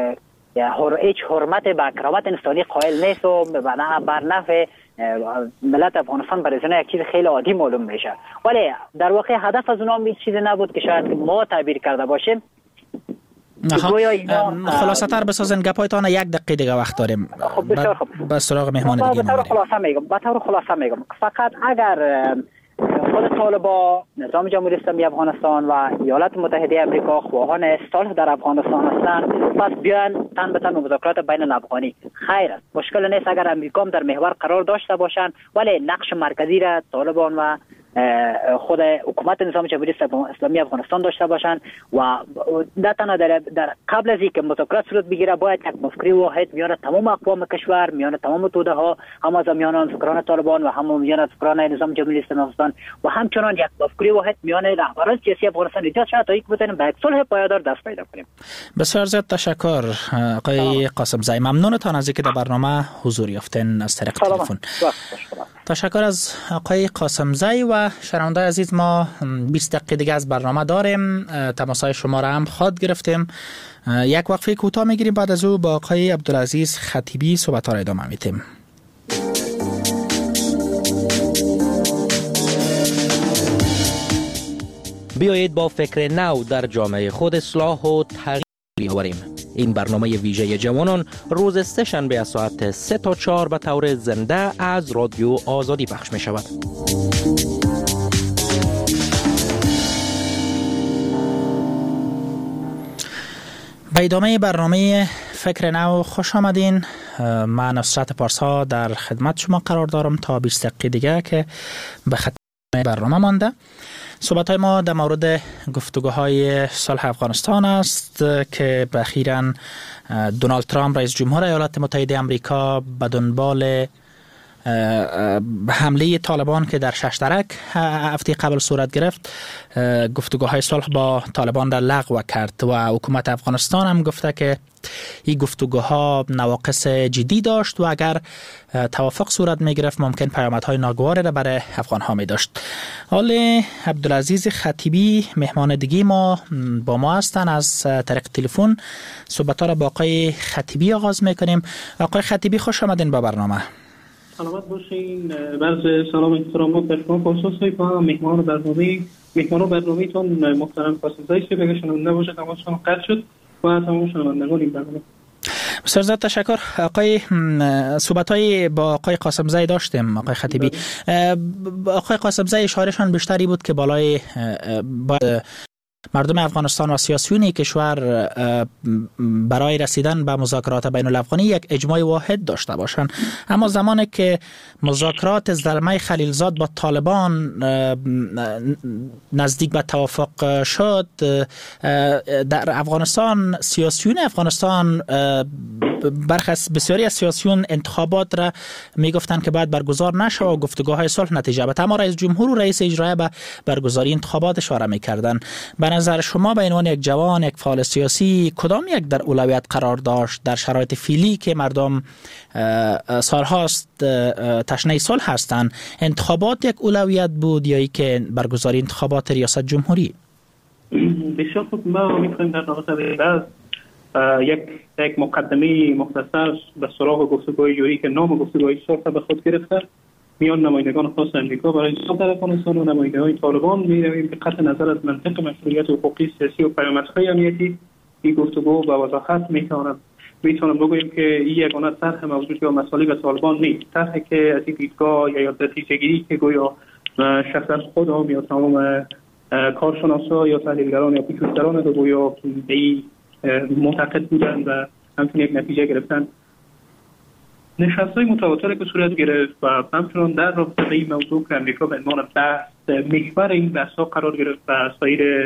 هیچ حرمت به کرامت انسانی قائل نیست و بر نفع ملت افغانستان برای یک چیز خیلی عادی معلوم میشه. ولی در واقع هدف از اونها هیچ چیزی نبود که شاید ما تعبیر کرده باشیم. خلاصه‌تر بسازن گپایتان، 1 دقیقه دیگه وقت داریم. خب بسیار خوب. به سراغ مهمان دیگه به طور خلاصه میگم فقط اگر خود طالبان، نظام جمهوری اسلامی افغانستان و ایالات متحده آمریکا خواهان صلح در افغانستان هستند، پس بیان تن به تن مذاکرات بین الافغانی. خیر است، مشکل نیست اگر امریکا هم در محور قرار داشته باشند، ولی نقش مرکزی را طالبان و خود حکومت نظام جمهوری اسلامی افغانستان داشته باشند و نه تنها در قبل از اینکه مذاکرات صورت بگیره باید یک مفکوره واحد میان تمام اقوام کشور، میان تمام توده ها، هم از میان فکران طالبان و هم میان فکران نظام جمهوری اسلامی افغانستان و همچنان یک مفکوره واحد میان رهبران سیاسی افغانستان ایجاد شود تا اینکه بتونیم به یک صلح پایدار دست پیدا کنیم. بسیار زیاد تشکر آقای قاسم زایی، ممنونتان از اینکه در برنامه حضور یافتین از طریق تلفن. تشکر از آقای قاسم زایی. و شنوندگان عزیز، ما 20 دقیقه دیگه از برنامه داریم، تماسهای شما را هم خواهد گرفتیم. یک وقفه کوتاه میگیریم، بعد از او با آقای عبدالعزیز خطیبی صحبت‌ها را ادامه میدیم. بیایید با فکر نو در جامعه خود اصلاح و تغییر بیاوریم. این برنامه ویژه جوانان روز سه‌شنبه از ساعت 3 تا 4 به طور زنده از رادیو آزادی پخش می شود. به ادامه برنامه فکر نو خوش آمدین. من نصرت پارسا در خدمت شما قرار دارم تا 20 دقیقه دیگه که به ختم برنامه مانده. صحبت‌های ما در مورد گفتگوهای صلح افغانستان است که اخیراً دونالد ترامپ رئیس جمهور ایالات متحده آمریکا به دنبال حمله طالبان که در ششترک هفته قبل صورت گرفت گفتگوهای صلح با طالبان را لغو کرد و حکومت افغانستان هم گفته که این گفتگوها نواقص جدی داشت و اگر توافق صورت می گرفت ممکن پیامدهای ناگواری را برای افغان ها می داشت. آقای عبدالعزیز خطیبی مهمان دیگه ما با ما هستن، از طریق تلفن صحبت‌ها را با آقای خطیبی آغاز می کنیم. آقای خطیبی خوش آمدین با برنامه. سلامت باشین. بعض سلام احترامات در شما پاسخ با مهمان برنامه تون محترم قاسم زایی که بگه شنونده باشه تماشاشون قطع شد و تمام شنوندگان این برنامه. بسیار زیاد تشکر. آقای صحبت‌های با آقای قاسم زایی داشتیم. آقای خطیبی، آقای قاسم زایی اشارهشان بیشتری بود که بالای مردم افغانستان و سیاسیون کشور برای رسیدن به مذاکرات بین الافغانی یک اجماع واحد داشته باشند، اما زمانی که مذاکرات زلمه خلیلزاد با طالبان نزدیک به توافق شد، در افغانستان سیاسیون افغانستان بسیاری از سیاسیون انتخابات را میگفتند که باید برگزار نشه و گفتگوهای صلح نتیجه بده، اما رئیس جمهور و رئیس اجرایی به برگزاری انتخابات اشاره میکردن. به نظر شما به عنوان یک جوان، یک فعال سیاسی، کدام یک در اولویت قرار داشت در شرایط فعلی که مردم سالهاست تشنه صلح هستند؟ انتخابات یک اولویت بود یا ای که برگزاری انتخابات ریاست جمهوری؟ بسیار خوب. ما می‌خوایم در رابطه به یک مقدمه مختصر به سراغ گفتگوهای جویی که نام گفتگوهای صلح به خود گرفته میان نمایندگان خاص امریکا برای صلح در افغانستان و نماینده‌های طالبان می‌رویم که قطع نظر از منطق مشروعیت حقوقی سیاسی و پیامدهای امنیتی این گفتگو به وضاحت میتونم بگویم که این یگانه طرح موضوع یا مسائل به طالبان نیست، طرحی که از این دیدگاه یا نتیجه‌گیری که گویا شخصا خودم یا تمام کارشناسا یا تحلیلگران یا پژوهشگران دو گویا به این معتقد بودن و همچنین یک نتیجه گرفتن. نشست‌های متواتر که صورت گرفت و همچنان در رابطه با این موضوع که امریکا به عنوان بحث محور این بحث‌ها قرار گرفت و سایر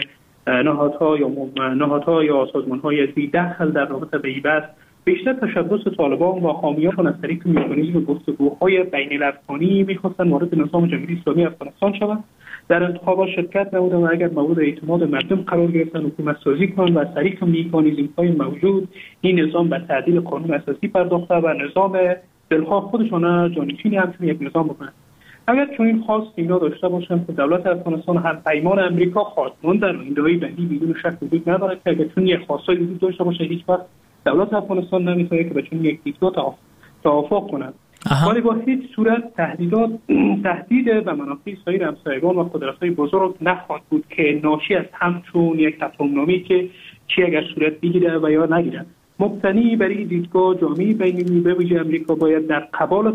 نهادها یا سازمان‌های از دخل در رابطه با این بحث بیشتر تشبث طالبان و حامیان از طریق مکانیزم گفتگوهای بین الافغانی می‌خواستند وارد نظام جمهوری اسلامی افغانستان شوند، در انتخابات شرکت نمودند و اگر مورد اعتماد مردم قرار گرفتن حکومت سازی کنند و از طریق مکانیزم‌های موجود این نظام به تعدیل قانون اساسی پرداخته و نظام دلخواه خودشان جانشین همچنین یک نظام بکنند. اگر چنین خواست اینا داشته باشند که دولت افغانستان هم پیمان امریکا خواستمان در آینده‌های بعدی بدون شک وجود ندارد که اگر چنین یک خواستایی وجود داشته باشه هیچ وقت دولت افغانستان نمی‌تونه که به چنین یک دیدگاه توافق کند. ولی با هیچ صورت تهدید به منافع سایر همسایگان و قدرت‌های بزرگ نخواهد بود که ناشی از همچون یک تفاهم‌نامه‌ای که چی اگر صورت بگیره و یا نگیره. مبتنی بر این دیدگاه جامعه بین‌المللی به ویژه امریکا باید در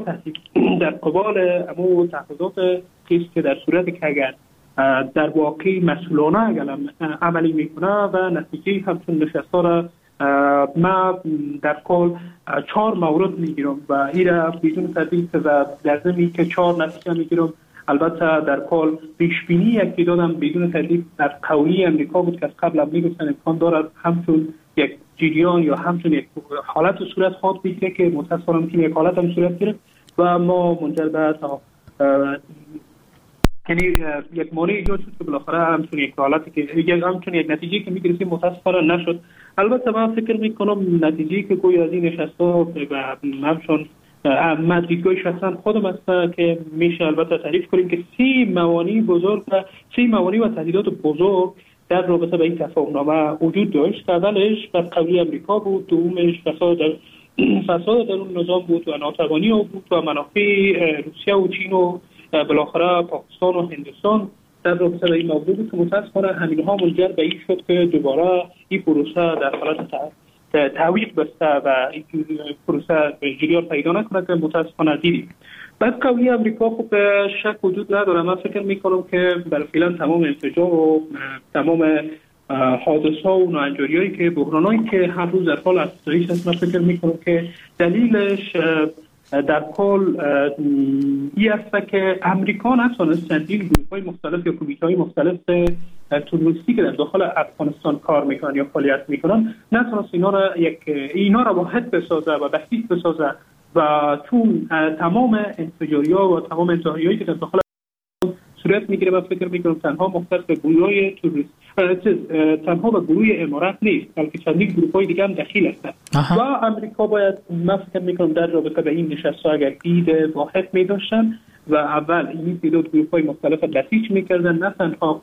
قبال امو تحفظات که در صورتی که اگر در واقع مسئولانه عملی میکنه و نتیجه همچون نشست‌ها را ما در کل 4 مورد میگیرم و این را بدون تردید و در ضمن که 4 نتیجه میگیرم. البته در کل پیشبینی یک دادم بدون تردید در قولی امریکا بود که از قبل هم میگفتن امکان دارد همچون یک جریان یا همچون یک حالت صورت خواهد بگیره که متاسفانه که یک حالت هم صورت گرفت و ما منجر به یعنی یک مانع ایجاد شد که بالاخره همچون یک حالتی که همچون یک نتیجه که میگرسیم متاسفانه نشد. البته من فکر میکنم نتیجه که گویا از این نشست‌ها و همچون دیدگاه شخصا خودم است که میشه البته تعریف کنیم که 3 موانع بزرگ و 3 موانع و تهدیدات بزرگ در رابطه با این تفاهم‌نامه وجود داشت. اولش بر قولی امریکا بود، دومش فساد در اون نظام بود و ناتوانی بود و منافع روسیه و چین و بالاخره پاکستان و هندوستان در رابطه با این موضوع بود که متاسفانه همینها منجر به این شد که دوباره این پروسه در حالت تعویق بسته و این پروسه جریان پیدا نکنه که متاسفانه دیدیم. بعد قولی امریکا خب شک وجود نداره. من فکر میکنم که برای فعلا تمام انفجار و تمام حادثه‌ها و ناهنجاری‌هایی که بحرانایی که هر روز در حال افزایش است، من فکر میکنم که دلیلش در کل این است که امریکا نتونست چندین گروه‌های مختلف یا کمیته‌های مختلف تروریستی که در داخل افغانستان کار میکنن یا فعالیت میکنن نتونست اینا را واحد بسازه و بسیط بسازه و چون تمام انفجاری‌ها و تمام انتحاری‌هایی که در داخل صورت میگیره من فکر میکنم تنها مختص به گروه‌های تروریست تنها به گروه امارات نیست بلکه چندین گروه‌های دیگه هم دخیل هستند و امریکا باید من فکر میکنم در رابطه به این نشست‌ها اگر دید واحد می‌داشتن و اول این تعداد گروه‌های مختلف بسیج می‌کردن نه تنها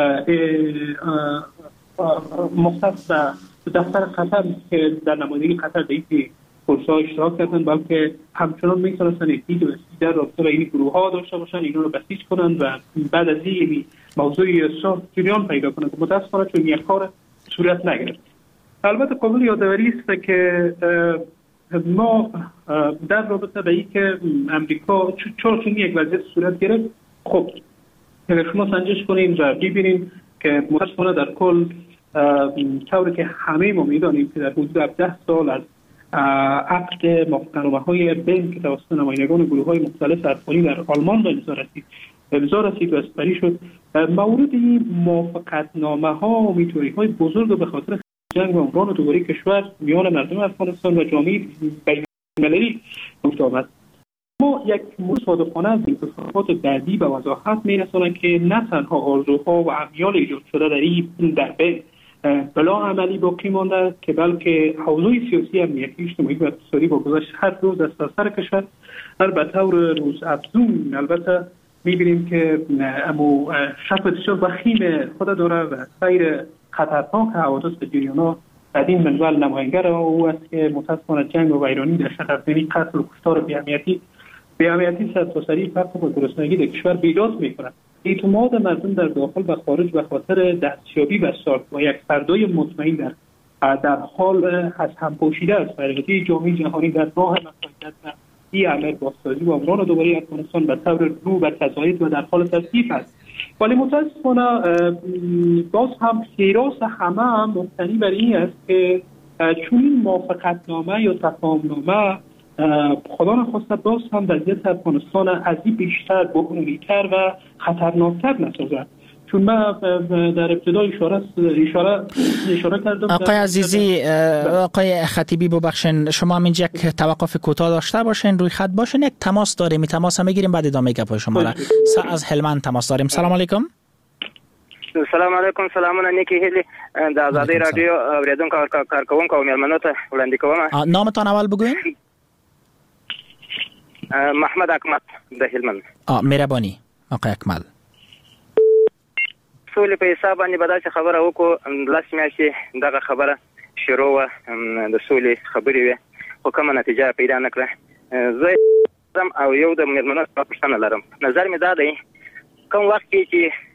مختص به دفتر قطر که در نمایندگی قطر در این پروسه اشتراک کردن بلکه همچنان میتونستن دید و در رابطه با این گروه ها داشته باشن اینا رو بسیج کنن و بعد از این موضوع صلح جریان پیدا کنن که متاسفانه چون یک کار صورت نگرفت. البته قابل یادآوری است که ما در رابطه با این که امریکا چون یک وضعیت صورت گرفت خب شما سنجش کنین و ببینین که متاسفانه در کل طوری که همه ما میدانیم که در حدود 17 سال از عقد موافقتنامه‌های بین که توسط نمایندگان گروه‌های مختلف افغانی در آلمان امضا رسید و اسپری شد، مورد این موافقتنامه‌ها میتوری‌های بزرگ به خاطر جنگ و عمران دوباره کشور میان مردم افغانستان و جامعه بین‌المللی وجود آمد. ما یک مصادفانه از انتخابات بعدی به وضاحت می‌رسانند که نه تنها آرزوها و امیال ایجاد شده در بین بلا عملی باقی مانده که بلکه حوزه سیاسی، امنیتی، اجتماعی و اقتصادی با گذشت هر روز از سر کشور به طور روز افزون البته می‌بینیم که شک بسیار وخیم خود داره و سیر خطرناک حوادث به جریان‌ها از این منوال نماینگر او است که متاسفانه جنگ و ویرانی در شهرستانی، قتل و کشتار بی‌اهمیتی سرتاسری فقر و گرسنگی در کشور بیداد می‌کند. اعتماد مردم در داخل و خارج به خاطر دستیابی به ساخت و یک فردای مطمئن در حال از هم پوشیده است. فرقتی جامعه جهانی در راه مساعدت و این عمل بازسازی و عمران دوباره افغانستان به طور رو و تضاعف و در حال تصدیق است. ولی متاسفانه باز هم خیراس همه مبتنی بر این است که چون این موافقتنامه یا تفاهمنامه خدا نخواسته باز هم وضعیت افغانستان از این بیشتر بحرانی‌تر و خطرناکتر نسازد. چون من در ابتدا اشاره کردم. آقای عزیزی، آقای خطیبی ببخشین، شما هم اینجا یک توقف کوتاه داشته باشین، روی خط باشین، یک تماس داریم، تماس هم بگیریم بعد ادامه گپ شما را. از هلمند تماس داریم. سلام علیکم. سلام علیکم. سلامونه نیکی هیلی د آزادی رادیو اوریدونکو کارکوونکو او میلمنو ته وړاندې کوم. نامتان اول بگوین. محمد اکمل د هلمند. مهرباني آقای اکمل. سولې په حساب باندې به داسې خبره وکړو، لاس میاشتې دغه خبره شروع وه، د سولې خبرې وې، خو کومه نتیجه پیدا نه کړه. زه او یو د میرمنو پوښتنه لرم. نظر مې دا دی کوم وخت کې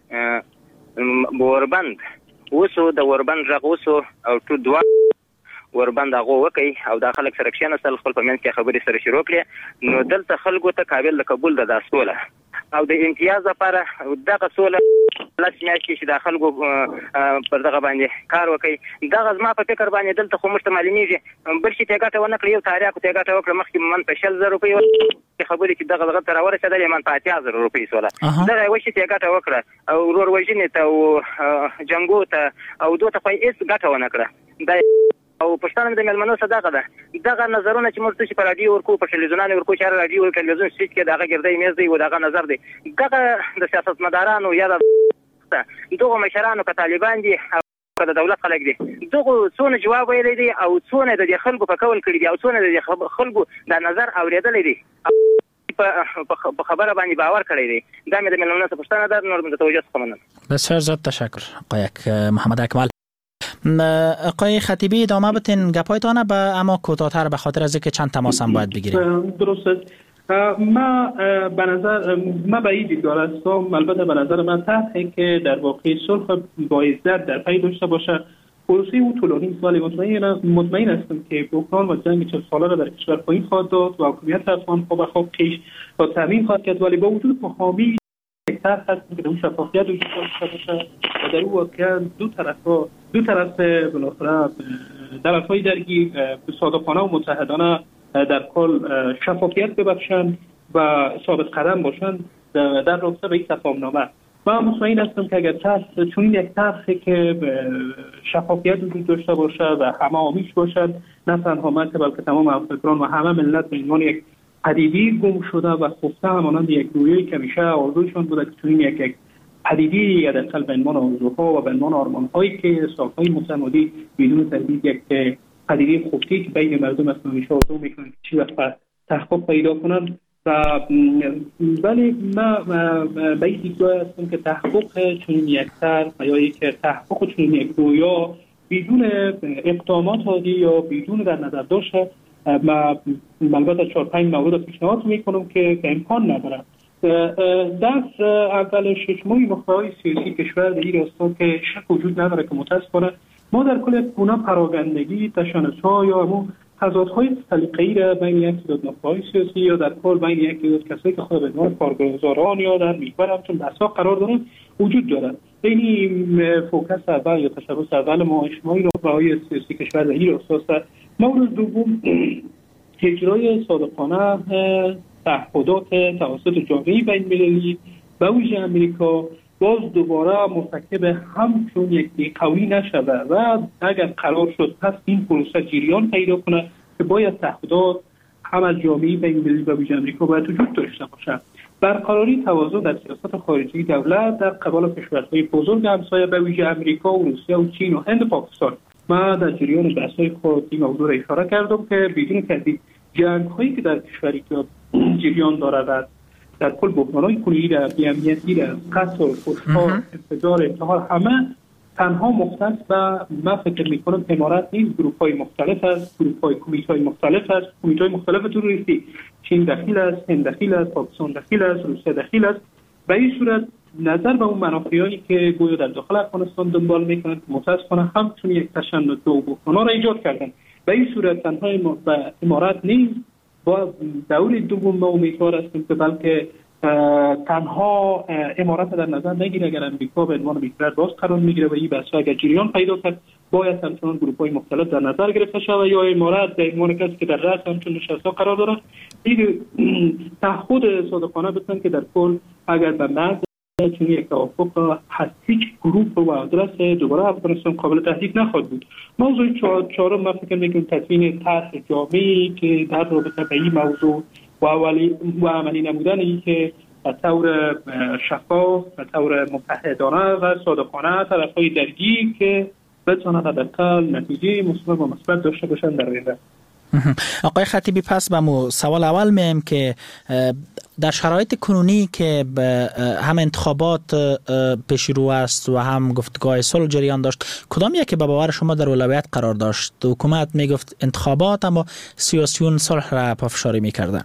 چې وربند اوسو، د وربند غږ اوسو او ټول دوه وربند هغه وکي او د خلک سره کښېناستل، خپل په منځ کې خبرې سره شروع کړې، نو دلته خلکو ته قابل د قبول ده دا سوله او د امتیاز لپاره دغه سوله لاس میاشتې چې د خلکو پر دغه باندې کار وکړي. دغه زما په فکر باندې دلته خو موږ ته معلومیږي بل شي ته ګټه ونه کړي، یو تاریخ ته ګټه وکړه، مخکې من په 100,000 روپۍ خبرې چې دغه ته راورسېدلې من په 80,000 روپۍ سوله. دغه یو شي ته ګټه وکړه او ورور وژنې ته او جنګو ته او دوه ته خو هېڅ ګټه ونه کړه. او پښتانه د ملمنو صدقه ده. دغه نظرونه چې موږ څه په رادیو ورکو، په ټلویزیون ورکو، چې رادیو او ټلویزیون سټیج کې دغه ګرځي میز دی او دغه نظر دی، دغه د سیاستمدارانو یا دغه مشرانو که طالبان دي او د دولت خلک دي، دغه څونه جواب ویلی دی او څونه د خلکو په کول کړي دي او څونه د خلکو د نظر اوریدلی دي په خبره باندې باور کړی دی. دا مې د ملمنو څخه پوښتنه ده، نور د توجه څخه مننه. بسیار زیاد تشکر آقای محمد اکمل. آقای خطیبی ادامه بتین گپایتانه اما کوتاه‌تر به خاطر از اینکه چند تماس هم باید بگیریم. درسته. ما به این دیدگاه هستم، البته به نظر من طرحی که در واقع صلح با عزت در پی داشته باشه، پروسه او طولانی سال مطمئن هستم که بحران و جنگ 40 ساله را در کشور پایین خواهد داد و حکومت افغان به خواب پیش و تامین خواهد کرد، ولی با وجود فهامی طرح هست که در اون شفافیت وجود داشته باشه و در اون واقعا دو طرف بالاخره طرف‌های درگیر صادقانه و متحدانه در کل شفافیت ببخشند و ثابت قدم باشند در رابطه به این تفاهمنامه. من مطمئن هستم که اگر چون یک طرحی که شفافیت وجود داشته باشه و همه آمیز باشد، نه تنها من که بلکه تمام افغانان و همه ملت به عنوان یک پدیده گم شده و خفته همانند یک رویایی که همیشه آرزویشان بوده که چون یک پدیده یا در قلب عنوان آرزوها و به عنوان آرمان‌هایی که ساخت‌های متمادی بدون تردید یک پدیده خفته که بین مردم است همیشه آرزو می‌کنند چی وقت تحقق پیدا کنند. ولی من به این دیدگاه هستم که تحقق چنین یک طرح یا یک تحقق چنین یک رویا بدون اقدامات عادی یا بدون در نظر داشته، ما البته 4-5 مورد پیشنهاد میکنم که امکان نداره. در اولش مجموعه مخبرهای سیاسی کشور در این راستا که شک وجود نداره که متاسفانه ما در کل گونه پراگندگی، تشنج‌ها یا همون تضادهای سلیقه‌ای را بین یک تعداد نخبه‌های سیاسی یا در کل بین یک تعداد کسایی که خود به عنوان کارگزاران یا در محور همچون بحث‌ها قرار دارند وجود دارد. این فوکس اول یا تشبث اول ما اجتماعی راهبرهای سیاسی کشور در این اساس است. مورد دوم اجرای صادقانه تعهدات توسط جامعه بین‌المللی به ویژه امریکا باز دوباره مرتکب همچون یک قوی نشده و اگر قرار شد پس این پروسه جریان پیدا کنه که باید تعهدات هم از جامعه بین‌المللی و ویژه امریکا باید وجود داشته باشد. برقراری توازن در سیاست خارجی دولت در قبال کشورهای بزرگ همسایه به ویژه امریکا و روسیه و چین و هند و پاکستان. من در جریان بحث‌های خود این موضوع را اشاره کردم که بدون تردید جنگ‌هایی که در کشوری که جریان دارد در کل بحران‌های کلی را بی‌امنیتی را قتل و کشتار انفجار انتحار همه تنها مختص و من فکر می‌کنم امارات نیست، گروه‌های مختلف است، گروه‌های کمیته‌های مختلف است، کمیته‌های مختلف تروریستی چین دخیل است، هند دخیل است، پاکستان دخیل است، روسیه دخیل است. به این صورت نظر به اون منافعی که گویا در داخل افغانستان دنبال می‌کنند متأسفانه همچون یک تشنج و بحران را ایجاد کردند. به این صورت تنها امارات نیست با دور دوم ما امیدوار هستیم که بلکه تنها امارات در نظر نگیره. اگر امریکا به عنوان محور باز قرار میگیره و این بحث اگر جریان پیدا کرد باید همچنان گروه‌های مختلف در نظر گرفته شود یا امارات به عنوان کسی که در رأس همچون نشست‌ها قرار دارد این تعهد صادقانه بتن که در کل اگر به مرز چون یک توافق هست هیچ گروه و آدرس دوباره افغانستان قابل تهدید نخواهد بود. موضوع چهارم من فکر می‌کنم تدوین طرح جامعی که در رابطه با این موضوع و عملی نمودن این که به طور شفاف به طور متحدانه و صادقانه طرف‌های درگیر که بتوانند حداقل نتیجه مثبت و مثبت داشته باشند در آینده. آقای خطیبی پس به سوال اول میم که در شرایط کنونی که هم انتخابات پیش رو است و هم گفتگاه صلح جریان داشت کدام یکی به باور شما در اولویت قرار داشت؟ حکومت میگفت انتخابات اما سیاسیون صلح را پافشاری میکردن.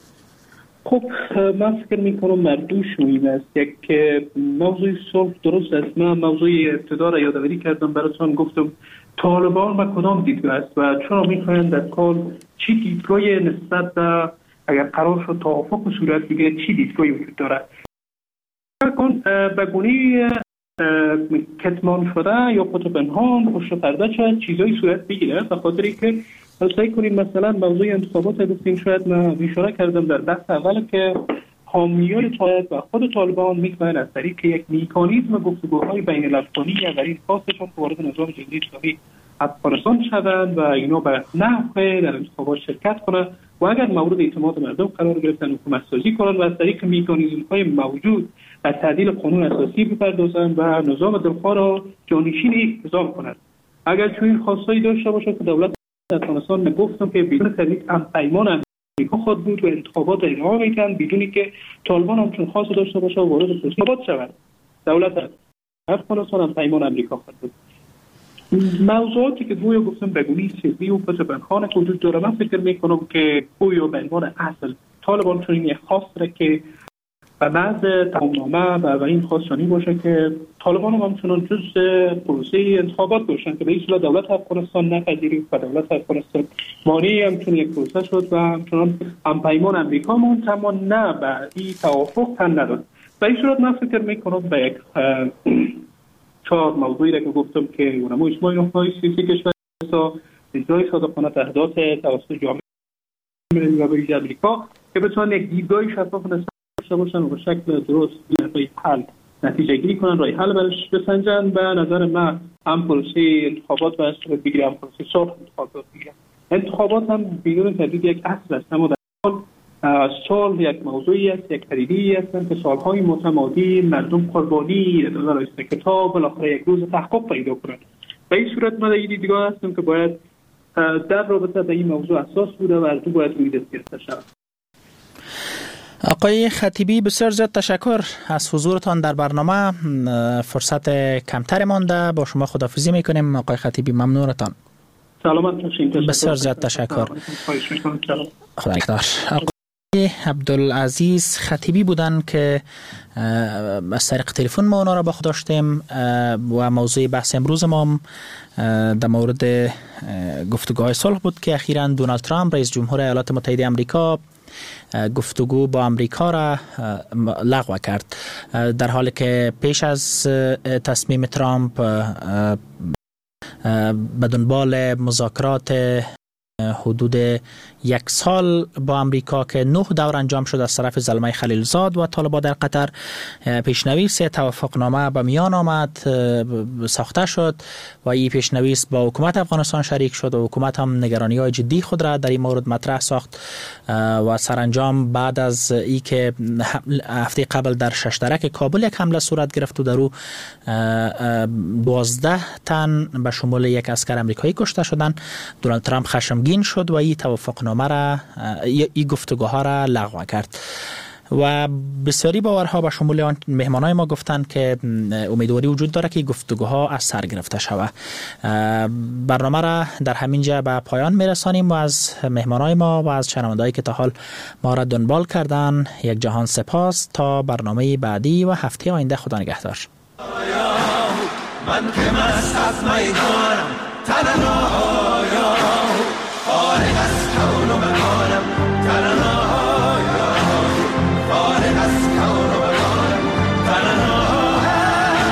خب من فکر میکنم مردوش مهم است. یک موضوع صلح درست است. من موضوع ابتدا را یادآوری کردم براتون گفتم طالبان و کدام دیدگاه است و چرا میخواهند در کل چی دیدگاهی نسبت به اگر قرار شد توافق صورت بگیره چی دیدگاهی وجود دارد. به گونه کتمان شده یا خود پنهان پشت پرده شاید چیزایی صورت بگیره به خاطر اینکه سعی کنیم مثلا موضوع انتخابات گفتیم شاید من اشاره کردم در بحث اول که حامیان طالب و خود طالبان می‌خواهند از طریق یک مکانیزم گفتگوهای بین الافغانی در این خاصشون وارد نظام جمهوری اسلامی افغانستان شوند و اینا به نحو در انتخابات شرکت کنند و اگر مورد اعتماد مردم قرار گرفتن حکومت سازی کنند و از طریق مکانیزم‌های موجود از تعدیل قانون اساسی بپردازند و نظام دلخواه را جانشین نظام کنند. اگر چنین خواستایی داشته باشد که دولت افغانستان گفتم که بدون تردید پیمان امریکا خود بود و انتخابات ادامه میکنند بدونی که طالبان هم چون خواست داشته باشه و وارد انتخابات شود. دولت افغانستان هم پیمان امریکا خود بود. موضوعاتی که گویا گفتم بگونی سیاسی و پسبنخانه که وجود داره من فکر میکنم که گویا به عنوان اصل طالبان چون این خاص که و بعض تمامنامه و این خواستانی باشه که طالبان هم همچنان جز پروسه انتخابات باشن که به این صورت دولت افغانستان نپذیرید و دولت افغانستان مانعی همچون یک پروسه شد و همچنان همپیمان امریکا منتما نه به این توافق تن نداد. به این صورت من فکر میکنم به یک چهار موضوعی را که گفتم که اونمو اجتماعی راهبرهای سیاسی کشور اجرای صادقانه تعهدات توسط جامعه ملی و ویژه امریکا که بتوان یک دیدگاه شفاف داشته باشن و به شکل درست راه حل نتیجه گیری کنن، راه حل برش بسنجن. به نظر من هم پروسه انتخابات و اصل بگیرم هم پروسه صلح انتخابات بگیرم. انتخابات هم بدون تردید یک اصل است اما در صلح یک موضوعی است، یک پدیده‌ای است که سالهای متمادی مردم قربانی در راسته کتاب بالاخره یک روز تحقق پیدا کنند. به این صورت من این دیدگاه هستم که باید در رابطه با این موضوع اساس بوده و از باید روی دست گرفته شود. آقای خطیبی بسیار زیاد تشکر از حضورتان در برنامه. فرصت کمتر مانده، با شما خداحافظی میکنیم. آقای خطیبی ممنونتان. سلامت باشید. بسیار زیاد تشکر. خدا نگهدار. آقای عبدالعزیز خطیبی بودن که از طریق تلفن ما اونا را با خود داشتیم و موضوع بحث امروز ما در مورد گفتگوهای صلح بود که اخیراً دونالد ترامپ رئیس جمهور ایالات متحده آمریکا گفتگو با آمریکا را لغو کرد، در حالی که پیش از تصمیم ترامپ به دنبال مذاکرات حدود 1 سال با آمریکا که 9 دور انجام شد از طرف زلمه خلیلزاد و طالبان در قطر، پیشنویس توافقنامه به میان آمد، ساخته شد و این پیشنویس با حکومت افغانستان شریک شد و حکومت هم نگرانی‌های جدی خود را در این مورد مطرح ساخت و سرانجام بعد از ای که هفته قبل در ششترک کابل یک حمله صورت گرفت و در او 12 تن به شمول یک عسکر آمریکایی کشته شدند، دونالد ترامپ خشمگین شد و این توافقنامه را، این گفتگوها را لغو کرد و بسیاری باورها به شمول آن مهمانای ما گفتند که امیدواری وجود داره که گفتگوها از سر گرفته شود. برنامه را در همین جا به پایان میرسانیم و از مهمانای ما و از شنوندهایی که تا حال ما را دنبال کردن یک جهان سپاس. تا برنامه بعدی و هفته آینده خدا نگهدار. من که مست از میدانم تنهایا فارغ از کون و مکانم تنهایا فارغ از کون و مکانم تنهایا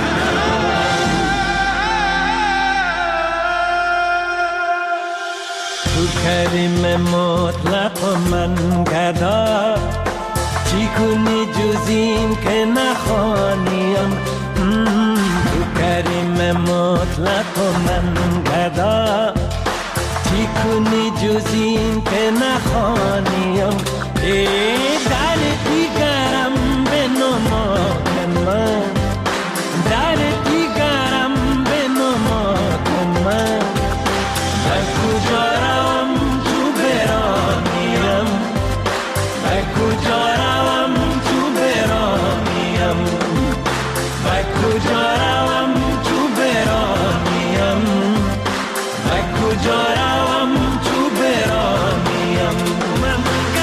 تو کریم مطلق و من گدا چی کنی جز این که نخوانیم کریم مطلق و من گدا چی کنی جز این که نخوانیم در دیگرم بنما کن من در دیگرم بنما کن من به کجا روم تو برانیم به کجا روم تو برانیم به کجا روم تو برانیم به کجا روم تو برانیم من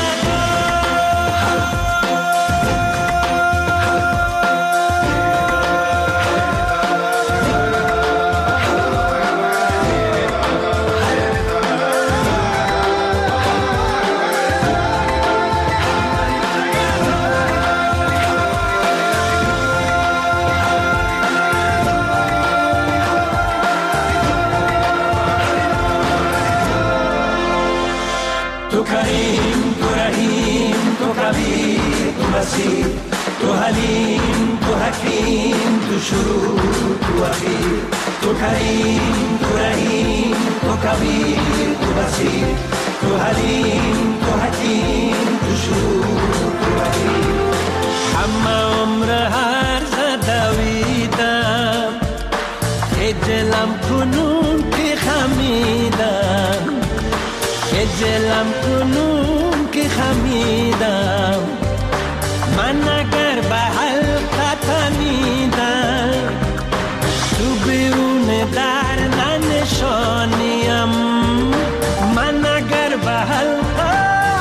تو حلیم تو حکیم تو شروع تو اخیر تو کریم تو رحیم تو کبیر تو بصیر تو حلیم تو حکیم تو شروع تو اخیر همه عمر هر زدویدم که دلم کنون که خمیدم که دلم کنون که خمیدم من اگر به حلقت میدم تو بیرون در ننشانیم من اگر به حلقت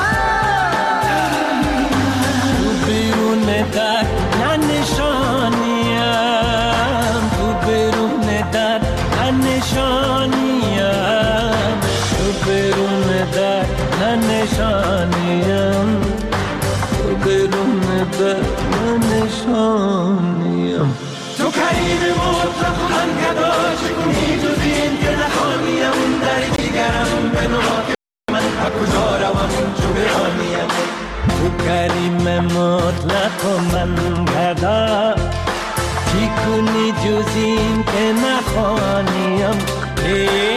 تو بیرون در ننشانیم تو بیرون در ننشانیم تو بیرون در ننشانیم برون در نشانیم تو کریم مطلق من گدا چکنی جز این که نخوانیم در دیگرم به نما من کجا روم چو برانیم تو کریم مطلق من گدا چی کنی جز این که نخوانیم